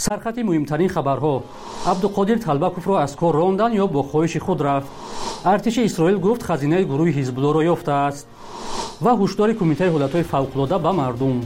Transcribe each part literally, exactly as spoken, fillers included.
سرخط مهمترین خبرها: عبدالقادر طلبکوف را از کار راندن یا با خواهش خود رفت. ارتش اسرائیل گفت خزینه گروه حزب الله را یافته است. و هشدار کمیته حالتهای فوق‌العاده به مردم.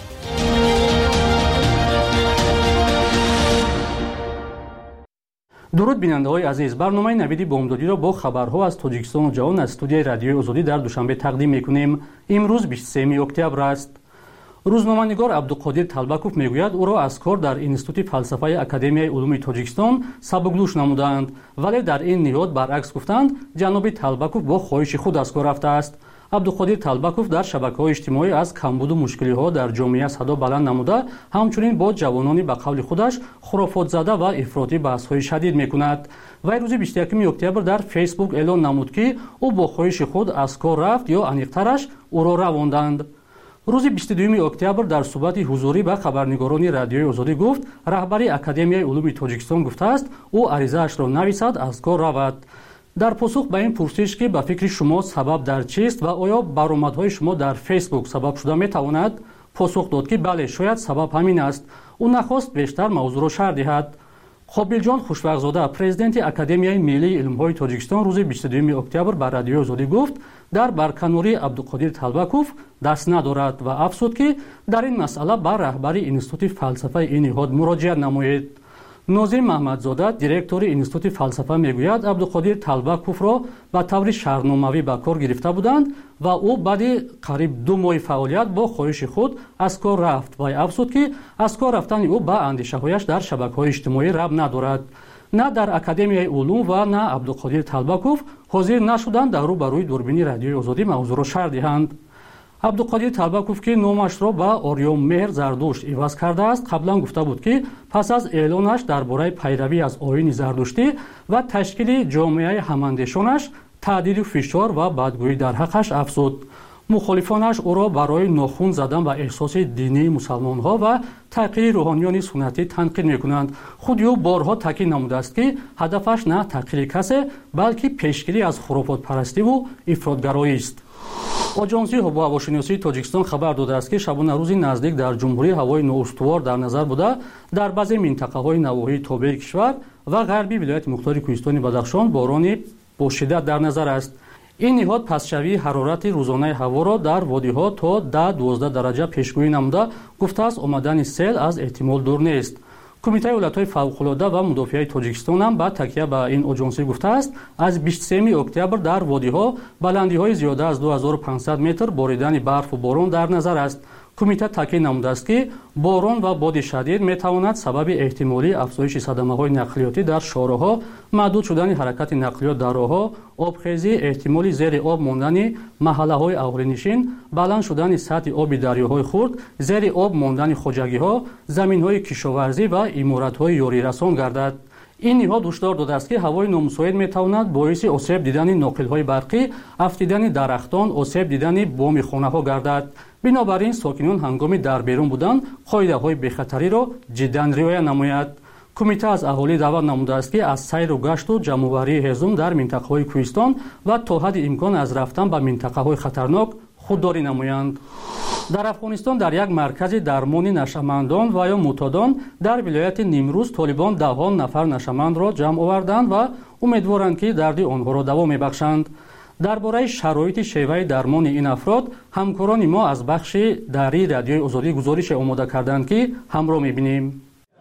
درود بیننده های عزیز، برنامه نوید بامدادی را با خبرها از تاجیکستان و جهان از استودیوی رادیوی آزادی در دوشنبه تقدیم میکنیم. امروز بیست و سوم اکتبر است. روزنامه‌نگار عبدالقادر طلبکوف میگوید او را از کار در اینستیتوت فلسفه اکادمیای علوم تاجیکستان سبکدوش نمودند، ولی در این نهاد برعکس گفتند جناب طلبکوف با خواهش خود از کار رفته است. عبدالقادر طلبکوف در شبکه‌های اجتماعی از کمبود و مشکل‌ها در جامعه صدا بلند نموده، همچنین با جوانانی به قول خودش خرافات زده و افراطی بحث‌های شدید می‌کند. وی روز بیست و یکم اکتبر در فیسبوک اعلان نمود که او با خواهش خود از کار رفت یا انیق‌ترش او را رواندند. روز بیست و دوم اکتبر در صحبت حضوری به خبرنگاران رادیوی آزادی گفت رهبری اکادمیای علوم تاجیکستان گفته است او عریضه‌اش را نویسد از کار رود. در پاسخ به این پرسش که به فکر شما سبب در چیست و آیا برآمدهای شما در فیسبوک سبب شده میتواند، پاسخ داد که بله، شاید سبب همین است. او نخواست بیشتر موضوع را شرح دهد. قابلجان خوشوقت‌زاده پرزیدنت اکادمیای ملی علوم‌های تاجیکستان روز بیست و دوم اکتبر بر رادیوی آزادی گفت در برکناری عبدالقادر طلبکوف دست ندارد و افزود که در این مسئله به رهبری اینستیتوت فلسفه این نهاد مراجعه نماید. ناظم محمدزاده دیرکتور اینستیتوت فلسفه میگوید عبدالقادر طلبکوف را به طور شهرناموی به کار گرفته بودند و او بعد قریب دو ماه فعالیت با خواهش خود از کار رفت و افزود که از کار رفتن او به اندیشه‌هایش در شبکه‌های اجتماعی ربط ندارد. نه در اکادمیای علوم و نه عبدالقادر طلبکوف حاضر نشدند در روبروی دوربین رادیوی آزادی موضوع را شرح دهند. عبدالقادر طلبکوف که نامش را به آریام مهر زردشت عوض کرده است، قبلا گفته بود که پس از اعلانش درباره پیروی از آیین زردشتی و تشکیل جامعه هماندیشانش تهدید و فشار و بدگویی در حقش افزود. مخالفانش او را برای ناخون زدن و احساس دینی مسلمان‌ها و تحقیر روحانیان سنتی تنقید می‌کنند. خود او بارها تاکید نموده است که هدفش نه تحقیر کسی بلکه پیشگیری از خرافات پرستی و افراطگرایی است. آژانس هوا و هواشناسی تاجیکستان خبر داده است که شبانه روزی نزدیک در جمهوری هوای نااستوار در نظر بوده در بعضی منطقه‌های نواحی تابع کشور و غربی ولایت مختار کوهستان بدخشان باران با شدت در نظر است. این نهاد پسشوی حرارت روزانه هوا را در وادی‌ها تا ده دوازده درجه پیشگویی نموده گفته است آمدن سیل از احتمال دور نیست. کمیته حالتهای فوق‌العاده و مدافعه تاجیکستان هم با تکیه به این آژانس گفته است از بیست و سوم اکتبر در وادی‌ها بلندی‌های زیاده از دو هزار و پانصد متر باریدن برف و باران در نظر است. کمیته تاکید نموده است که باران و باد شدید میتواند سبب احتمالی افزایش صدمه‌های نقلیاتی در شاهراه‌ها، محدود شدن حرکت نقلیات در راه‌ها، آبخیزی، احتمالی زیر آب ماندن محله‌های اهالی‌نشین، بلند شدن سطح آب دریاهای خرد، زیر آب ماندن خواجگی‌ها، زمین‌های کشاورزی و عمارت‌های یاریرسان گردد. این نهاد هشدار داده است که هوای نامساعد میتواند باعث آسیب دیدن ناقل‌های برقی، افتیدن درختان، آسیب دیدن بام خانه‌ها گردد. بنابراین ساکنان هنگام در بیرون بودن قاعده‌های بی‌خطری را جداً رعایت نماید. کمیته از اهالی دعوت نموده است که از سیر و گشت و جمع‌آوری هیزم در منطقه‌های کوهستان و تا حد امکان از رفتن به منطقه‌های خطرناک خودداری نمایند. در افغانستان در یک مرکز درمانی نشهمندان و یا معتادان در ولایت نیمروز طالبان دهان نفر نشهمند را جمع آوردند و امیدوارند که درد آنها را دوا می‌بخشند. درباره شرایط شیوه درمان این افراد همکاران ما از بخش دری رادیوی آزادی گزارش آماده کردند که همراه می‌بینیم.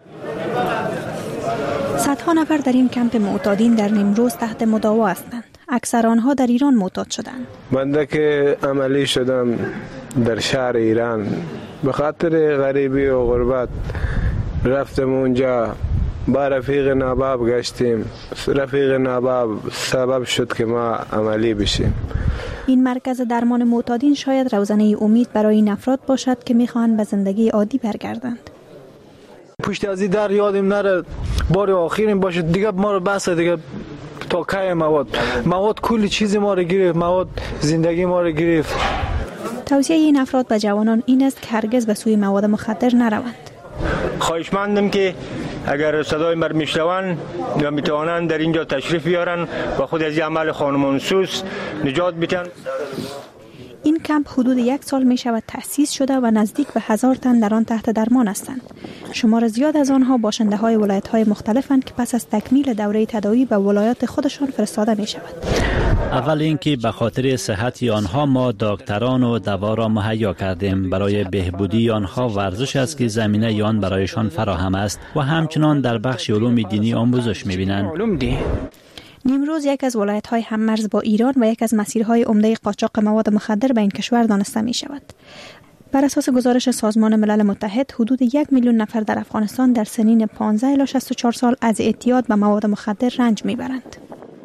صدها نفر در این کمپ معتادین در نیمروز تحت مداوا هستند. اکثر آنها در ایران معتاد شدند. بنده که عملی شدم در شهر ایران به خاطر غریبی و غربت رفتم اونجا، با رفیق ناباب گشتیم. رفیق ناباب سبب شد که ما عملی بشیم. این مرکز درمان معتادین شاید روزنه امید برای این افراد باشد که میخواهند به زندگی عادی برگردند. پشت از این در یادم نره بار آخرین باشه دیگه، ما رو بس دیگه تا که مواد مواد کلی چیز ما رو گرفت، مواد زندگی ما رو گرفت. توصیه این افراد به جوانان این است که هرگز به سوی مواد مخدر نروند. خواهشمندم که اگر صدای من میشنوند یا میتوانند در اینجا تشریف بیارن و خود از این عمل خانمانسوز نجات بدن. این کمپ حدود یک سال می شود تأسیس شده و نزدیک به هزار تن در آن تحت درمان هستند. شمار زیاد از آنها باشنده های ولایت های مختلفند که پس از تکمیل دوره تداوی به ولایات خودشان فرستاده می شود. اول اینکه به خاطر صحت آنها ما دکتران و دوا را مهیا کردیم. برای بهبودی آنها ورزش است که زمینه آن برایشان فراهم است و همچنان در بخش علوم دینی آموزش می‌بینند. نیمروز یک از ولایت‌های هممرز با ایران و یک از مسیرهای عمده قاچاق مواد مخدر به این کشور دانسته می‌شود. بر اساس گزارش سازمان ملل متحد، حدود یک میلیون نفر در افغانستان در سنین پانزده الی شصت و چهار سال از اعتیاد به مواد مخدر رنج می‌برند.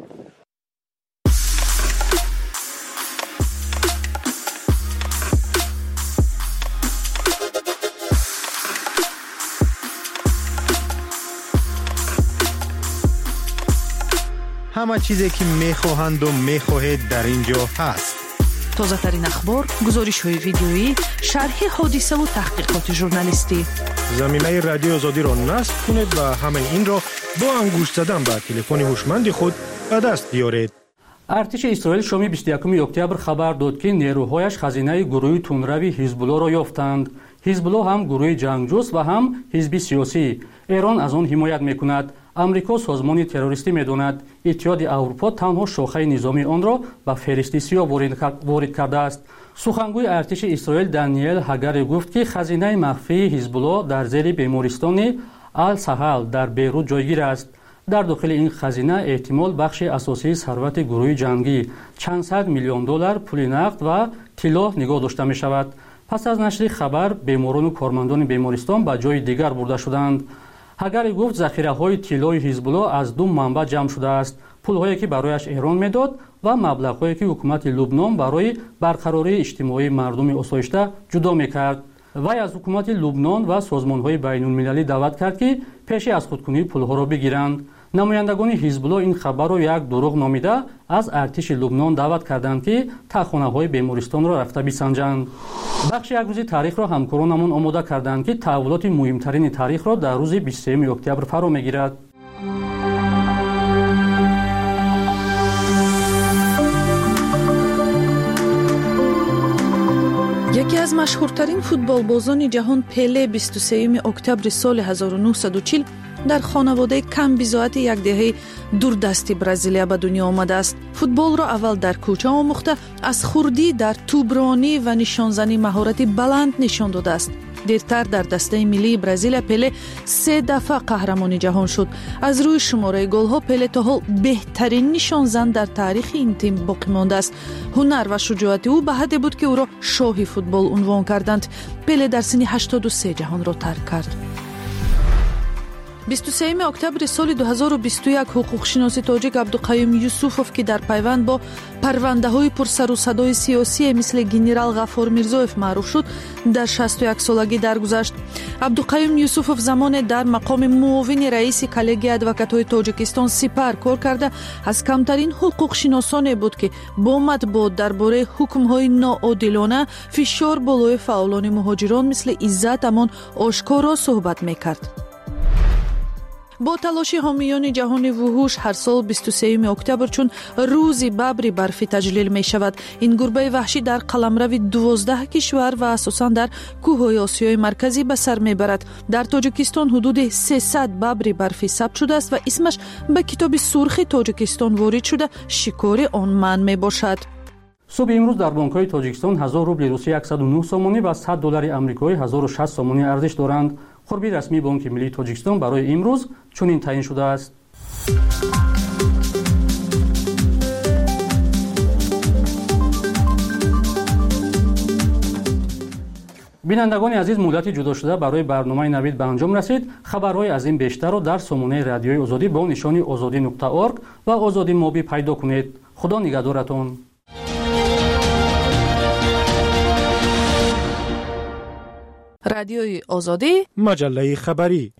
همه چیزی که میخواهند و میخواهید در اینجا هست. تازه ترین اخبار، گزارش های ویدیویی، شرح حادثه و تحقیقات ژورنالیستی. زمینه رادیو آزادی را نصب کنید و همه این را با انگشت زدن به تلفن هوشمند خود به دست بیارید. ارتش اسرائیل شام بیست و یکم اکتبر خبر داد که نیروهایش خزینه گروه تندروی حزب الله را یافتند. حزب الله هم گروه جنگجوست و هم حزب سیاسی. ایران از آن حمایت میکند. امریکا سازمان تروریستی میداند. اتحاد اروپا تنها شاخه نظامی آن را به فهرست سیاه وارد کرده است. سخنگوی ارتش اسرائیل دانیل هاگاری گفت که خزینه مخفی حزب الله در زیر بیمارستان السهل در بیروت جایگیر است. در داخل این خزینه احتمال بخش اساسی ثروت گروه جنگی چند صد میلیون دلار پول نقد و طلا نگاه داشته می شود. پس از نشر خبر بیماران و کارمندان بیمارستان به جای دیگر برده شدند. هاگاری گفت ذخیره‌های طلای حزب الله از دو منبع جمع شده است. پول‌هایی که برایش ایران میداد و مبلغ‌هایی که حکومت لبنان برای برقراری اجتماعی مردم آسایشته جدا می‌کرد. وی از حکومت لبنان و سازمان‌های بین‌المللی دعوت کرد که پیش از خودکنی پول‌ها را بگیرند. نمایندگان حزب الله این خبر را یک دروغ نامیده از ارتش لبنان دعوت کردند که تخانه‌های بیمارستان را رفته بسنجند. بخش یک روزی تاریخ را همکارانمان آماده کردند که تحولات مهمترین تاریخ را در روز بیست و سوم اکتبر فرا میگیرد. یکی از مشهورترین فوتبالبازان جهان پله بیست و سوم اکتبر سال هزار و نهصد و چهل در خانواده کم بضاعت یک دهه دوردستی برزیلیا به دنیا آمده است. فوتبال را اول در کوچه آموخته، از خردی در توپرانی و نشانزنی مهارت بلند نشان داده است. دیرتر در دسته ملی برزیل پله سه دفعه قهرمان جهان شد. از روی شماره گل‌ها پله تا حال بهترین نشانزن در تاریخ این تیم باقی مانده است. هنر و شجاعت او به حدی بود که او را شاه فوتبال عنوان کردند. پله در سن هشتاد و سه جهان را ترک کرد. بیست و سوم اکتبر سال دو هزار و بیست و یک حقوقشناس تاجیک عبدالقیوم یوسوفوف که در پیوند با پرونده‌های پرسر و صدای سیاسی مثل گنرال غفور میرزایف معروف شد، در شصت و یک سالگی درگذشت. عبدالقیوم یوسوفوف زمان در مقام معاون رئیس کلگی ادوکات‌های تاجیکستان سپر کار کرده از کمترین حقوقشناسان بود که با مطبوعات درباره حکم‌های ناعادلانه فشار بالای فعالان مهاجران مثل عزت امان آشکارا صحبت می‌کرد. با تلاش حامیان جهان وحوش هر سال بیست و سوم اکتبر چون روز ببر برفی تجلیل می شود. این گربه وحشی در قلمرو دوازده کشور و اساساً در کوههای آسیای مرکزی به سر می برد. در تاجیکستان حدود سیصد ببر برفی ثبت شده است و اسمش به کتاب سرخ تاجیکستان وارد شده شکار آن من می باشد. صبح امروز در بانک‌های تاجیکستان هزار روبل روسی صد و نه سومانی و صد دلار آمریکایی هزار و شصت سومانی ارزش دارند. خوربی رسمی بانک ملی تاجیکستان برای امروز چنین تعیین شده است. بینندگان عزیز، مدت جدا شده برای برنامه نوید به انجام رسید. خبرهای از این بیشتر را در سامانه رادیوی آزادی با نشانی آزادی نقطه اورگ و آزادی موبی پیدا کنید. خدا نگهدارتان. رادیوی آزادی، مجله خبری.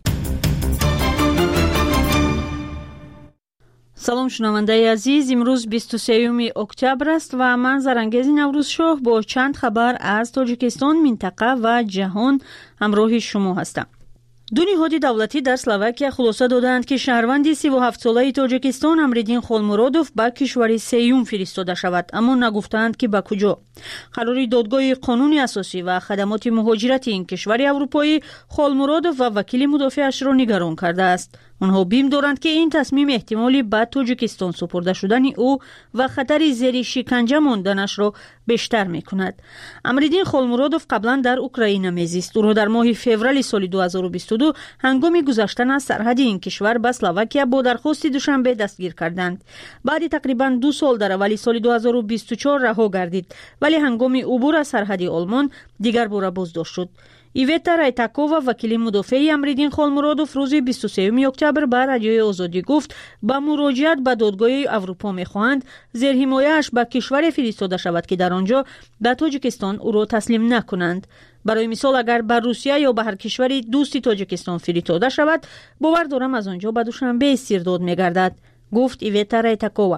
سلام شنونده عزیز، امروز بیست و سوم اکتبر است و من زرنگیز نوروز شاه با چند خبر از تاجیکستان، منطقه و جهان همراه شما هستم. دو نهاد دولتی در اسلواکیا خلاصه دادند که شهروند سی و هفت ساله تاجیکستان امریدین خولمورودوف به کشور سیوم فرستاده شود، اما نگفتند که به کجا. قرار دادگاه قانون اساسی و خدمات مهاجرت این کشور اروپایی خولمورودوف و وکیل مدافعش را نگران کرده است. آنها بیم دارند که این تصمیم احتمالی به تاجیکستان سپرده شدن او و خطر زیر شکنجه ماندنش را بیشتر میکند. امریدین خولمورودوف قبلا در اوکراین میزیست. او را در ماه فوریه سال دو هزار و بیست و دو هنگام گذشتن از سرحد این کشور به اسلواکیا با درخواست دوشنبه دستگیر کردند. بعد تقریبا دو سال در اوایل سال دو هزار و بیست و چهار رها گردید، ولی هنگام عبور از سرحد آلمان دیگر بار بازداشت شد. ایویتا رایتاکووا وکیل مدافع امریدین خولمورودوف روز بیست و سوم اکتبر به رادیوی آزادی گفت با مراجعت به دادگاه اروپا می‌خواهند زیر حمایه‌اش به کشور فرستاده شود که در آنجا به تاجیکستان او را تسلیم نکنند. برای مثال اگر به روسیه یا به هر کشوری دوستی تاجیکستان فرستاده شود، باور دارم از آنجا به دوشنبه استرداد می‌گردد، گفت ایویتا رایتاکووا.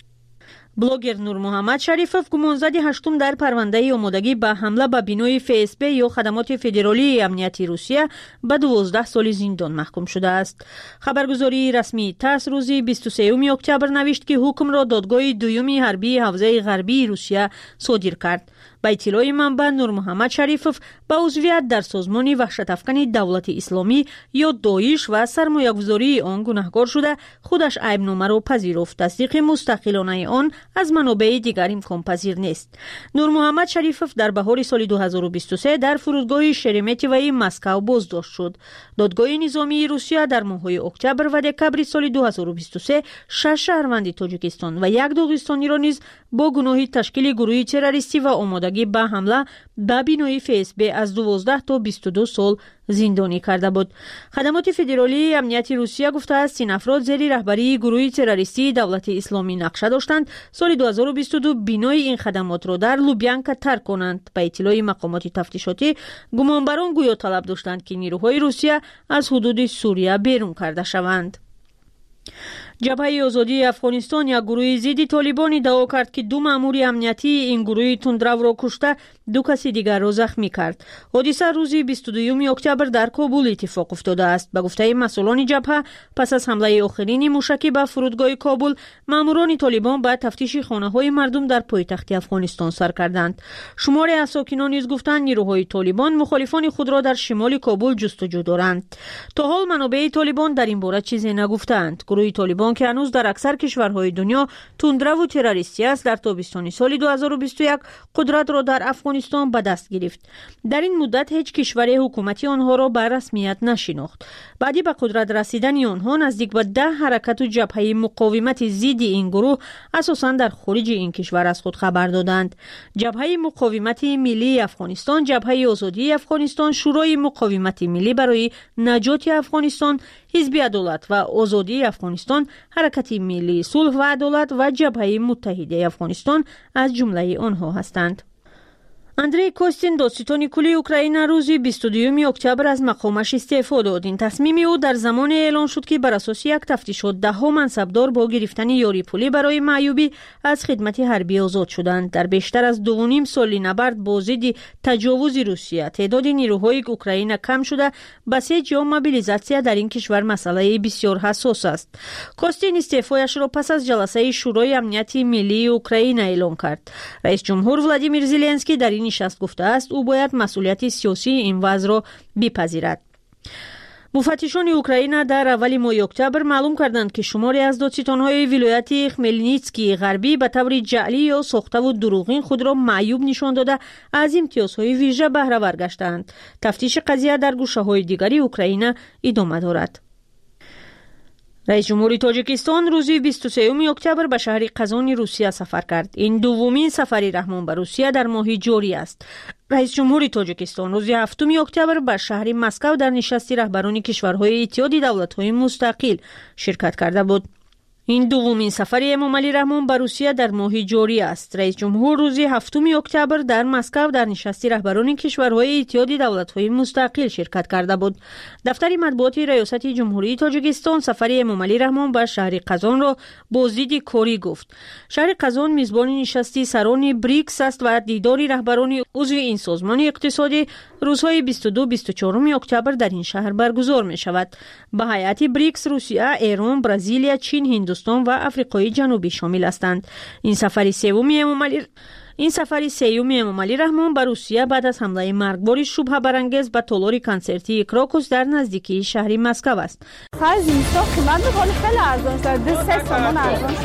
بلوگر نور محمد شریفов گمانزد هشتم در پرونده آمادگی به حمله به بینای اف اس بی یا خدمات فدرالی امنیتی روسیه به دوازده سال زندان محکوم شده است. خبرگزاری رسمی تاس روز بیست و سوم اکتبر نوشت که حکم را دادگاه دوم حربی حوزه غربی روسیه صادر کرد. با اطلاع منبع نور محمد شریفов با عضویت در سازمان وحشت افکن دولت اسلامی یا داعش و سرمایه‌گذاری آن گناهکار شده خودش عیب‌نامه را پذیرفت. تصدیق مستقلانه آن از منابع دیگر امکان پذیر نیست. نور محمد شریفov در بهار سال دو هزار و بیست و سه در فرودگاه شرمتیوی مسکو بازداشت شد. دادگاه نظامی روسیه در ماه‌های اکتبر و دکبر سال دو هزار و بیست و سه شش شهروند تاجیکستان و یک داغستانی را نیز با گناه تشکیل گروه تروریستی و آمادگی به حمله به بینای اف اس بی از دوازده تا بیست و دو سال زندانی کرده بود. خدمات فدرالی امنیتی روسیه گفته است این افراد زیر رهبری گروه تروریستی دولت اسلامی نقشه داشتند سال دو هزار و بیست و دو بینای این خدمات را در لوبیانکا ترک کنند. به اطلاع مقامات تفتیشاتی گمانبران گویا طلب داشتند که نیروهای روسیه از حدود سوریه بیرون کرده شوند. جبهه آزادی افغانستان یک گروه ضد طالبان ادعا کرد که دو مأمور امنیتی این گروه تندرو را کشته دو کسی دیگر را زخمی کرد. حادثه روز بیست و دو اکتبر در کابل اتفاق افتاده است. به گفته مسئولان جبهه پس از حمله آخرین موشکی به فرودگاه کابل، مأموران طالبان به تفتیش خانه‌های مردم در پایتخت افغانستان سر کردند. شماری از ساکنان نیز گفتند نیروهای طالبان مخالفان خود را در شمال کابل جستجو دارند. تا حال منابع طالبان در این باره چیزی نگفتند. گروه طالبان که هنوز در اکثر کشورهای دنیا تندرو و تروریستی است، در تابستان سال دو هزار و بیست و یک قدرت را در افغانستان به دست گرفت. در این مدت هیچ کشور حکومتی آنها را به رسمیت نشناخت. بعدی به قدرت رسیدن آنها نزدیک به ده حرکت و جبهه مقاومت ضد این گروه اساساً در خارج این کشور از خود خبر دادند. جبهه مقاومت ملی افغانستان، جبهه آزادی افغانستان، شورای مقاومت ملی برای نجات افغانستان، حزب عدالت و آزادی افغانستان، حرکت ملی صلح و عدالت و جبهه متحده افغانستان از جمله آنها هستند. اندری کوستین دادستان کلی اوکراین روز بیست و دو اکتبر از مقامش استعفا داد. این تصمیم او در زمان اعلان شد که بر اساس یک تفتیشات ده ها منصبدار با گرفتن یاری پولی برای معیوبی از خدمت حربی آزاد شدند. در بیشتر از دو و نیم سال نبرد با ضد تجاوز روسیه تعداد نیروهای اوکراین کم شده. بسیج یا موبیلیزاسیا در این کشور مسئله بسیار حساس است. کوستین استعفایش را پس از جلسه شورای امنیت ملی اوکراین اعلام کرد. رئیس جمهور ولادیمیر زلنسکی در این نشست گفته است او باید مسئولیت سیاسی این وضع را بپذیرد. مفتشان اوکراین در اول ماه اکتبر معلوم کردند که شماری از دادستان‌های ولایت خملنیتسکی غربی به طور جعلی یا ساخته و دروغین خود را معیوب نشان داده از امتیازهای ویژه بهره ور گشتند. تفتیش قضیه در گوشه‌های دیگری اوکراین ادامه دارد. رئیس جمهوری تاجیکستان روز بیست و سوم اکتبر به شهر قزان روسیه سفر کرد. این دومین سفر رحمان به روسیه در ماه جاری است. رئیس جمهوری تاجیکستان روز هفتم اکتبر به شهر مسکو در نشست رهبران کشورهای اتحاد دولت‌های مستقل شرکت کرده بود. این دومین سفر امام علی رحمان به روسیه در ماه جاری است. رئیس جمهور روز هفتم اکتبر در مسکو در نشست رهبران کشورهای اتحاد دولت‌های مستقل شرکت کرده بود. دفتر مطبوعات ریاست جمهوری تاجیکستان سفر امام علی رحمان به شهر قزان را بازدید کاری گفت. شهر قزان میزبان نشست سران بریکس است و دیدار رهبران عضو این سازمان اقتصادی روزهای بیست و دو بیست و چهار اکتبر در این شهر برگزار می شود. به هیئت بریکس روسیه، ایران، برزیل، چین، هندوستان و آفریقای جنوبی شامل هستند. این سفری سومی امامعلی این سفری سیومی امامعلی رحمان به روسیه بعد از حمله مرگبار شبهه برانگیز به تالار کنسرتی کراکوس در نزدیکی شهر مسکو است. خرج اینستا قیمت میکنه خیلی ارزان است. دو سه تومان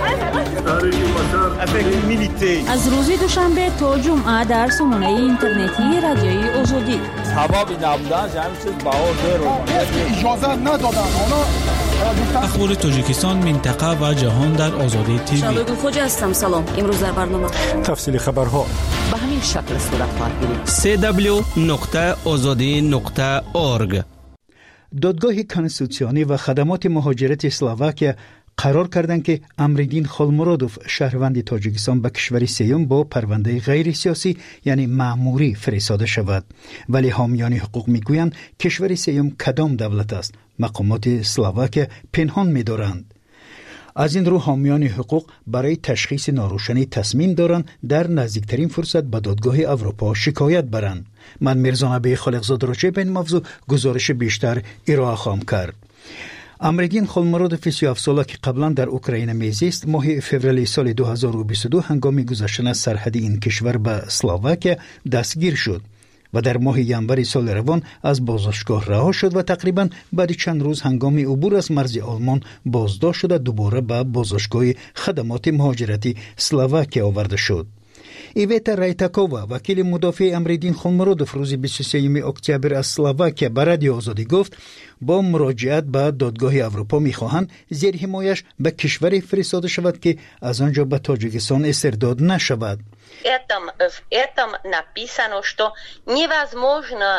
ارزان. از روز دوشنبه تا جمعه در سامانه اینترنتی رادیوی آزادی. سبب نبودن همین چیز بهار داره. اجازه ندادن اونا. اخبار تاجیکستان، منطقه و جهان در آزادی تیوی. شباب خوجا هستم. سلام. امروز در برنامه تفصیل خبرها به همین شکل صورت خواهد گرفت. سی دبلیو نقطه آزادی نقطه اورگ. دادگاه کنستیتوسیونی و خدمات مهاجرت اسلواکیا قرار کردند که امرالدین خولمرودوف شهروند تاجیکستان به کشور سیوم با پرونده غیر سیاسی یعنی مأموری فرستاده شود، ولی حامیان حقوق میگویند کشور سیوم کدام دولت است؟ مقامات اسلواکیا پنهان می‌دارند. از این رو حامیان حقوق برای تشخیص ناروشنی تصمیم دارند در نزدیکترین فرصت به دادگاه اروپا شکایت برند. من میرزا نبی خالقزاده راجع به این موضوع گزارش بیشتر ارائه خواهم کرد. امرالدین خولمرودوف سی و هفت ساله که قبلا در اوکراین میزیست، ماه فوریه سال دو هزار و بیست و دو هنگام گذشتن از سرحد این کشور به اسلواکیا دستگیر شد و در ماه ژانویه سال روان از بازداشتگاه رها شد و تقریبا بعد چند روز هنگام عبور از مرز آلمان بازداشت شده دوباره به بازداشتگاه خدمات مهاجرتی اسلواکیا آورده شد. ایویتا رایتاکووا وکیل مدافع امرالدین خولمرودوف روز بیست و سوم اکتبر از اسلواکیا به رادیو آزادی گفت با مراجعت به دادگاه اروپا میخواهند زیر حمایش به کشوری فرستاده شود که از آنجا به تاجیکستان استرداد نشود. Этом, в этом написано, что невозможно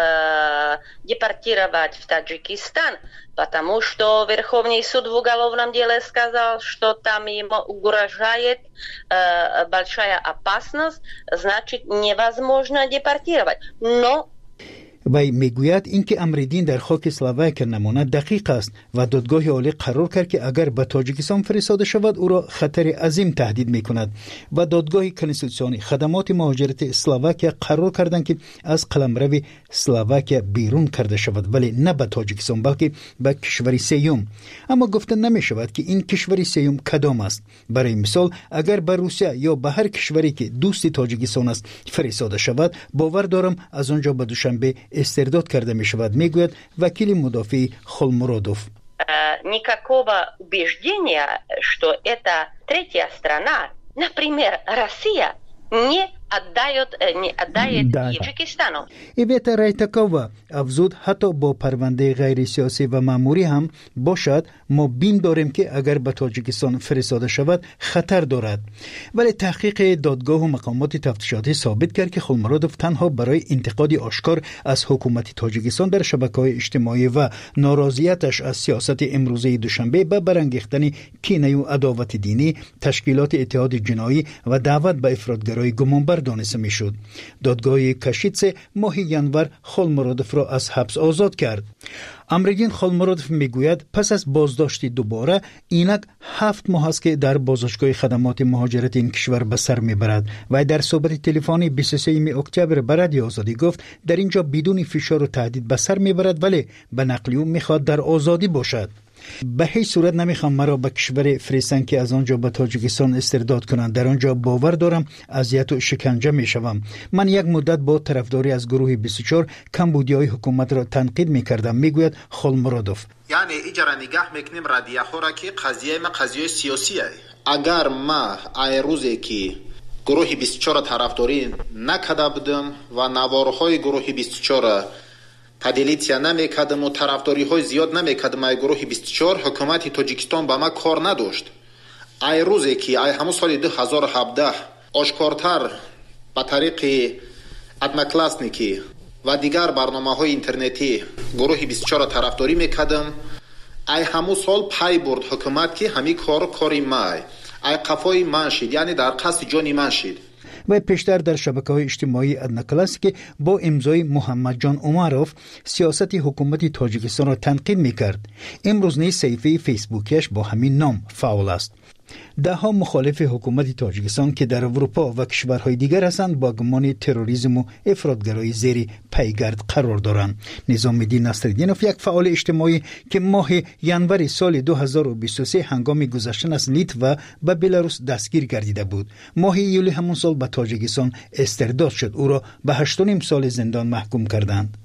э, депортировать в Таджикистан, потому что Верховный суд в уголовном деле сказал, что там ему угрожает э, большая опасность, значит невозможно депортировать. Но وی میگوید اینکه امرالدین در خاک اسلواکیا نماند دقیق است و دادگاه عالی قرار کرد که اگر به تاجیکستان فرستاده شود او را خطر عظیم تهدید میکند و دادگاه کنستیتوسیونی خدمات مهاجرت اسلواکیا قرار کردند که از قلمرو اسلواکیا بیرون کرده شود، ولی نه به تاجیکستان بلکه به کشور سیوم. اما گفته نمی شود که این کشور سیوم کدام است. برای مثال اگر به روسیه یا به هر کشوری که دوست تاجیکستان است فرستاده شود، باور دارم از آنجا به دوشنبه استرداد کرده می شود، میگوید وکیل مدافع خولمرودوف. Никакого убеждения, что это третья страна, например, Россия, не отдает, не отдает Таджикистану. ایویتا رایتاکووا افزود حتی با پرونده غیر سیاسی و مأموری هم باشد ما بیم داریم که اگر به تاجیکستان فرستاده شود خطر دارد. ولی تحقیق دادگاه و مقامات تفتیشاتی ثابت کرد که خولمرودوف تنها برای انتقاد آشکار از حکومت تاجیکستان در شبکه‌های اجتماعی و ناراضیتش از سیاست امروزه دوشنبه به برانگیختن کینه و عداوت دینی، تشکیلات اتحاد جنایی و دعوت به افراطگرایی گمانبر دانسته میشد. دادگاه کاشیتسه ماه ژانویه خولمرودوف را از حبس آزاد کرد. امرالدین خولمرودوف میگوید پس از بازداشت دوباره اینک هفت ماه است که در بازداشتگاه خدمات مهاجرت این کشور به سر میبرد و در صحبت تلفنی بیست و سوم اکتبر به رادیو آزادی گفت در اینجا بدون فشار و تهدید به سر میبرد، ولی به نقل او میخواد در آزادی باشد. به هیچ صورت نمیخوام مرا به کشور فرستن که از آنجا به تاجیکستان استرداد کنند. در آنجا باور دارم اذیت و شکنجه میشوم. من یک مدت با طرفداری از گروه بیست و چهار کمبودیای حکومت را تنقید میکردم، میگوید خولمرودوف. یعنی ایجارا نگاه میکنیم رادیو خورا که قضیه ما قضیه سیاسیه. اگر ما ای روزی که گروه بیست و چهار طرفداری نکرده بودم و نوارهای گروه بیست و چهار تدلیتیا نمیکردم و طرفداری های زیاد نمیکردم ای گروه بیست و چهار، حکومت تاجیکستان با ما کار نداشت. ای روزی که ای همون سال دو هزار و هفده آشکارتر به طریق ادمکلاسنیکی و دیگر برنامه های اینترنتی گروه بیست و چهار طرفداری میکردم، ای همون سال پای برد حکومت که همین کار کاری ما ای قفای من شد، یعنی در قصد جانی من شد. و پیشتر در شبکه‌های اجتماعی ادنا کلاسیک با امضای محمد جان عمروف سیاست حکومت تاجیکستان را تنقید می‌کرد. امروز نیز صفحه فیسبوکیش با همین نام فعال است. ده ها مخالف حکومت تاجیکستان که در اروپا و کشورهای دیگر هستند با گمان تروریسم و افراطگرایی زیر پیگرد قرار دارند. نظام الدین نصرالدینوف یک فعال اجتماعی که ماه ژانویه سال دو هزار و بیست و سه هنگام گذشتن از لیتوا و بلاروس دستگیر گردیده بود. ماه یولی همون سال به تاجیکستان استرداد شد. او را به هشت و نیم سال زندان محکوم کردند.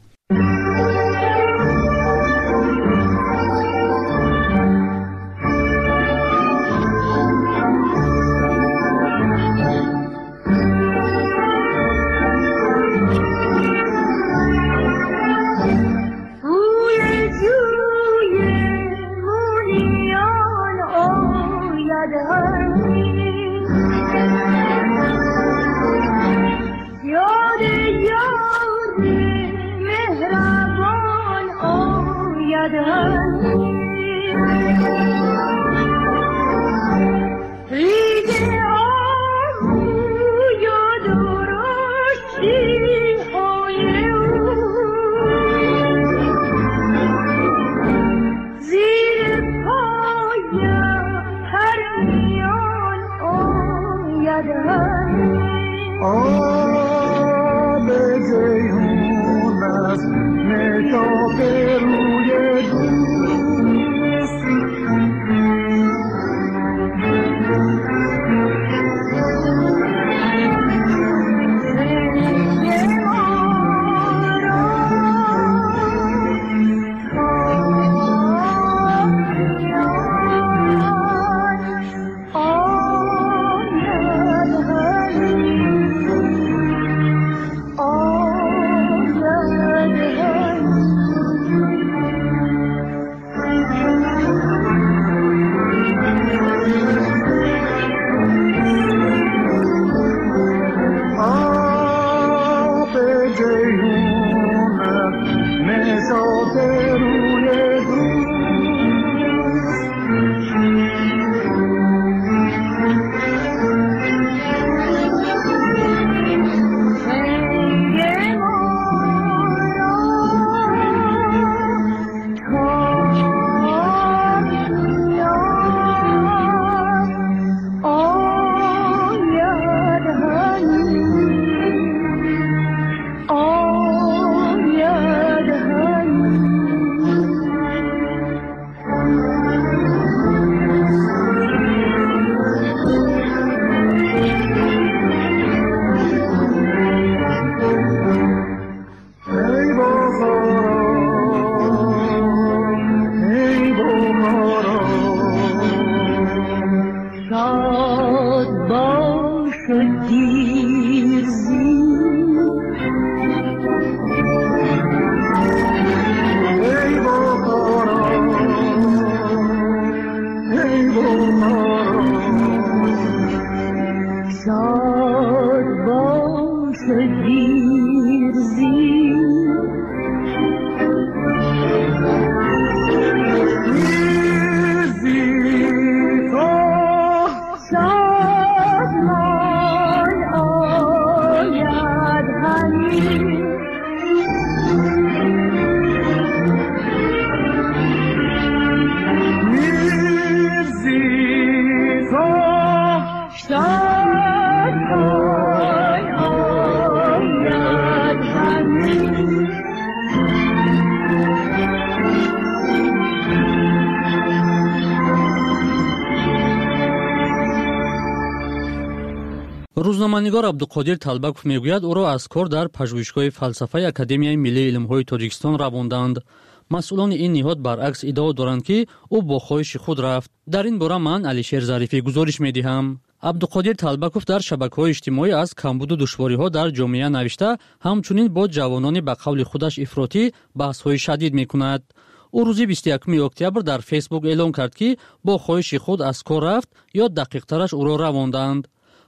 روزنامه‌نگار عبدالقادر طلبکوف میگوید او را از کار در پژوهشگاه فلسفه اکادمیای ملی علم‌های تاجیکستان رواندند. مسئولان این نهاد برعکس ادعا دارند که او با خواهش خود رفت. در این باره من علیشیر ظریفی گزارش می‌دهم. عبدالقادر طلبکوف در شبکه‌های اجتماعی از کمبود و دشواری‌ها در جامعه نوشته، همچنین با جوانان به قول خودش افراطی بحث‌های شدید می‌کند. او روز بیست و یکم اکتبر در فیسبوک اعلام کرد که با خواهش خود از کار رفت یا دقیق‌ترش او را رواندند.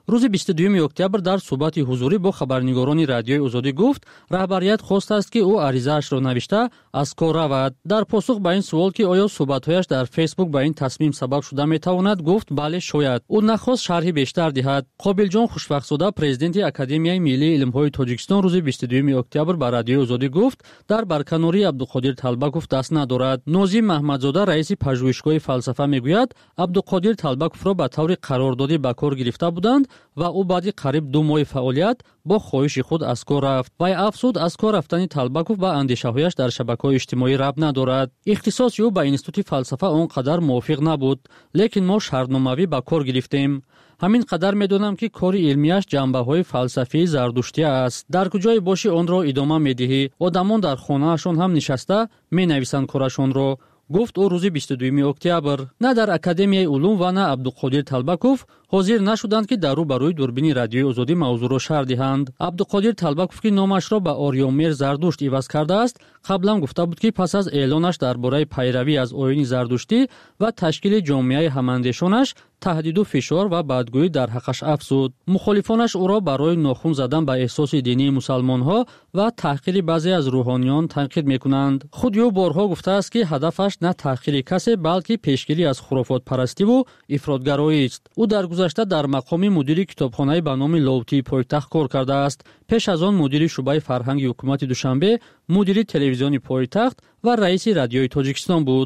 روز بیست و دوم اکتبر در صحبت حضوری با خبرنگاران رادیوی آزادی گفت رهبریت خواست است که او عریضه‌اش را نوشته از کار رود. در پاسخ به این سوال که آیا صحبت‌هایش در فیسبوک به این تصمیم سبب شده می‌تواند، گفت بله شاید. او نخواست شرحی بیشتر دهد. قابلجان خوشبخت‌زاده پرزیدنت اکادمیای ملی علم‌های تاجیکستان روز بیست و دوم اکتبر به رادیوی آزادی گفت در برکناری عبدالقادر طلبکوف دست ندارد. نازی محمدزاده رئیس پژوهشگاه فلسفه میگوید عبدالقادر طلبکوف را به طور قراردادی به کار گرفته بودند و او بعد قریب دو ماه فعالیت با خواهش خود از کار رفت. وی افزود از کار رفتن طلبکوف با اندیشه‌هایش در شبکه‌های اجتماعی ربط ندارد. اختصاص او به اینستیتوت فلسفه آنقدر موافق نبود، لیکن ما شرطنامه‌ای به کار گرفتیم. همین قدر میدونم که کار علمیش جنبه‌های فلسفی زردشتی است. در کجای باشی آن را ادامه میدهی. آدمان در خانه‌شان هم نشسته مینویسند کارشان را، گفت او روز بیست و دوم اکتبر. نه در اکادمیای علوم و نه عبدالقادر طلبکوف حاضر نشدند که در رو برای دوربین رادیوی آزادی موضوع را شرح دهند. عبدالقادر طلبکوف که نامش را به آریامیر زردشت عوض کرده است، قبلا گفته بود که پس از اعلانش درباره پیروی از آیین زردشتی و تشکیل جامعه هماندیشانش تهدید و فشار و بدگویی در حقش افزود. مخالفانش او را برای ناخن زدن به احساس دینی مسلمان‌ها و تحقیر بعضی از روحانیان تنقید می‌کنند. خود او بارها گفته است که هدفش نه تحقیر کسی بلکه پیشگیری از خرافات پرستی و افراطگرایی است. او در گذشته در مقام مدیر کتابخانه به نام لاوتی پایتخت کار کرده است. پیش از آن مدیر شعبه فرهنگ حکومت دوشنبه، مدیر تلویزیون پایتخت و رئیس رادیوی تاجیکستان بود.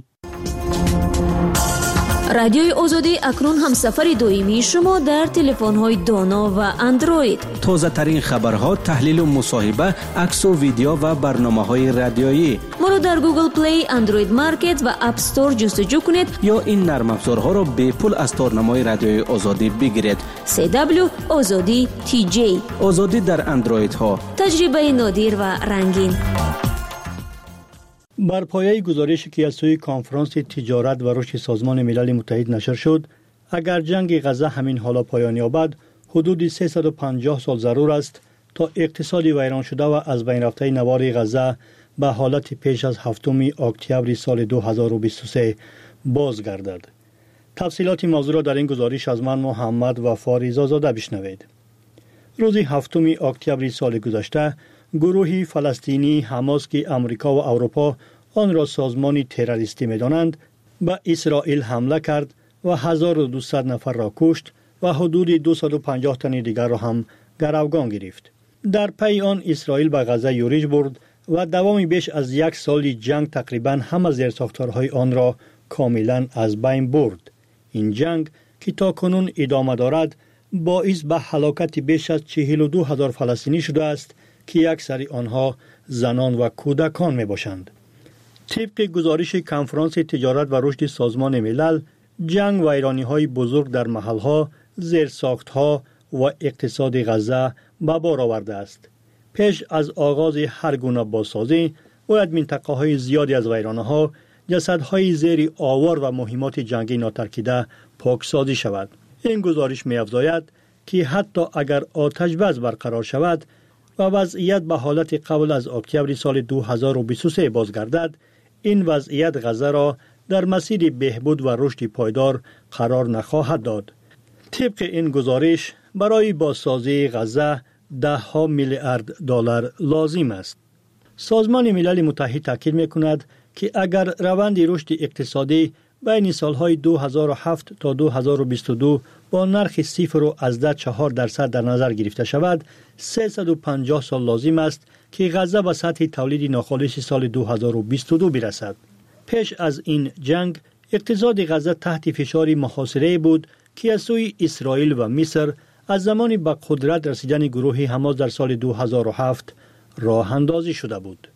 رادیوی آزادی اکنون هم سفر دویمی شما در تلفن‌های دانا و اندروید. تازه ترین خبرها، تحلیل و مصاحبه، عکس و ویدیو و برنامه‌های رادیویی. ما رو در گوگل پلی، اندروید مارکت و اپ استور جستجو کنید یا این نرم افزارها را به پول از تارنمای رادیوی آزادی بگیرید. سی دبلیو آزادی تی جی. آزادی در اندروید ها. تجربه نادر و رنگین. بر پایه گزارشی که از سوی کنفرانس تجارت و رشد سازمان ملل متحد نشر شد، اگر جنگ غزه همین حالا پایان یابد، حدود سیصد و پنجاه سال ضرور است تا اقتصادی ویران شده و از بین رفته نوار غزه به حالت پیش از هفتم اکتبر سال دو هزار و بیست و سه بازگردد. تفصیلات موضوع را در این گزارش از من محمد وفا رضازاده بشنوید. روز هفتم اکتبر سال گذشته، گروهی فلسطینی حماس که امریکا و اروپا آن را سازمانی تروریستی می‌دانند، به اسرائیل حمله کرد و هزار و دویست نفر را کشت و حدود دویست و پنجاه تن دیگر را هم گروگان گرفت. در پی آن اسرائیل به غزه یورش برد و دوام بیش از یک سال جنگ تقریباً همه زیرساختارهای آن را کاملاً از بین برد. این جنگ که تا کنون ادامه دارد باعث به هلاکت بیش از چهل و دو هزار فلسطینی شده است که اکثر آنها زنان و کودکان می باشند. طبق گزارش کنفرانس تجارت و رشد سازمان ملل، جنگ و ویرانی‌های بزرگ در محل‌ها، زیرساخت‌ها و اقتصاد غزه به بار آورده است. پیش از آغاز هر گونه بازسازی، باید منطقه‌های زیادی از ویرانه‌ها، جسدهای زیر آوار و مهمات جنگی ناترکیده پاکسازی شود. این گزارش می‌افزاید که حتی اگر آتش بس برقرار شود و وضعیت به حالت قبل از اکتبر سال دو هزار و بیست و سه بازگردد، این وضعیت غزه را در مسیر بهبود و رشد پایدار قرار نخواهد داد. طبق این گزارش برای بازسازی غزه ده ها میلیارد دلار لازم است. سازمان ملل متحد تاکید می‌کند که اگر روند رشد اقتصادی بین سالهای دو هزار و هفت تا دو هزار و بیست و دو با نرخ صفر و از چهار درصد در نظر گرفته شود، سیصد و پنجاه سال لازم است که غزه به سطح تولید ناخالص سال دو هزار و بیست و دو برسد. پیش از این جنگ، اقتصاد غزه تحت فشار محاصره بود که از سوی اسرائیل و مصر از زمان به قدرت رسیدن گروه حماس در سال دو هزار و هفت راه اندازی شده بود.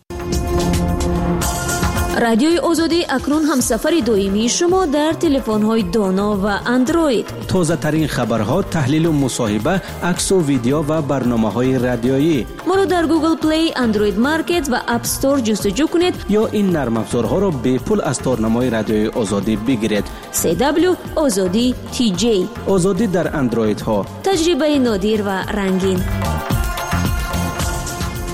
رادیوی آزادی اکنون هم سفر دویمی شما در تلفن‌های دانا و اندروید. تازه ترین خبرها، تحلیل و مصاحبه، عکس و ویدیو و برنامه‌های رادیویی. ما رو در گوگل پلی، اندروید مارکت و اپ استور جستجو کنید یا این نرم افزارها را به پول از تارنمای رادیوی آزادی بگیرید. سی دبلیو آزادی تی جی. آزادی در اندروید ها. تجربه نادر و رنگین.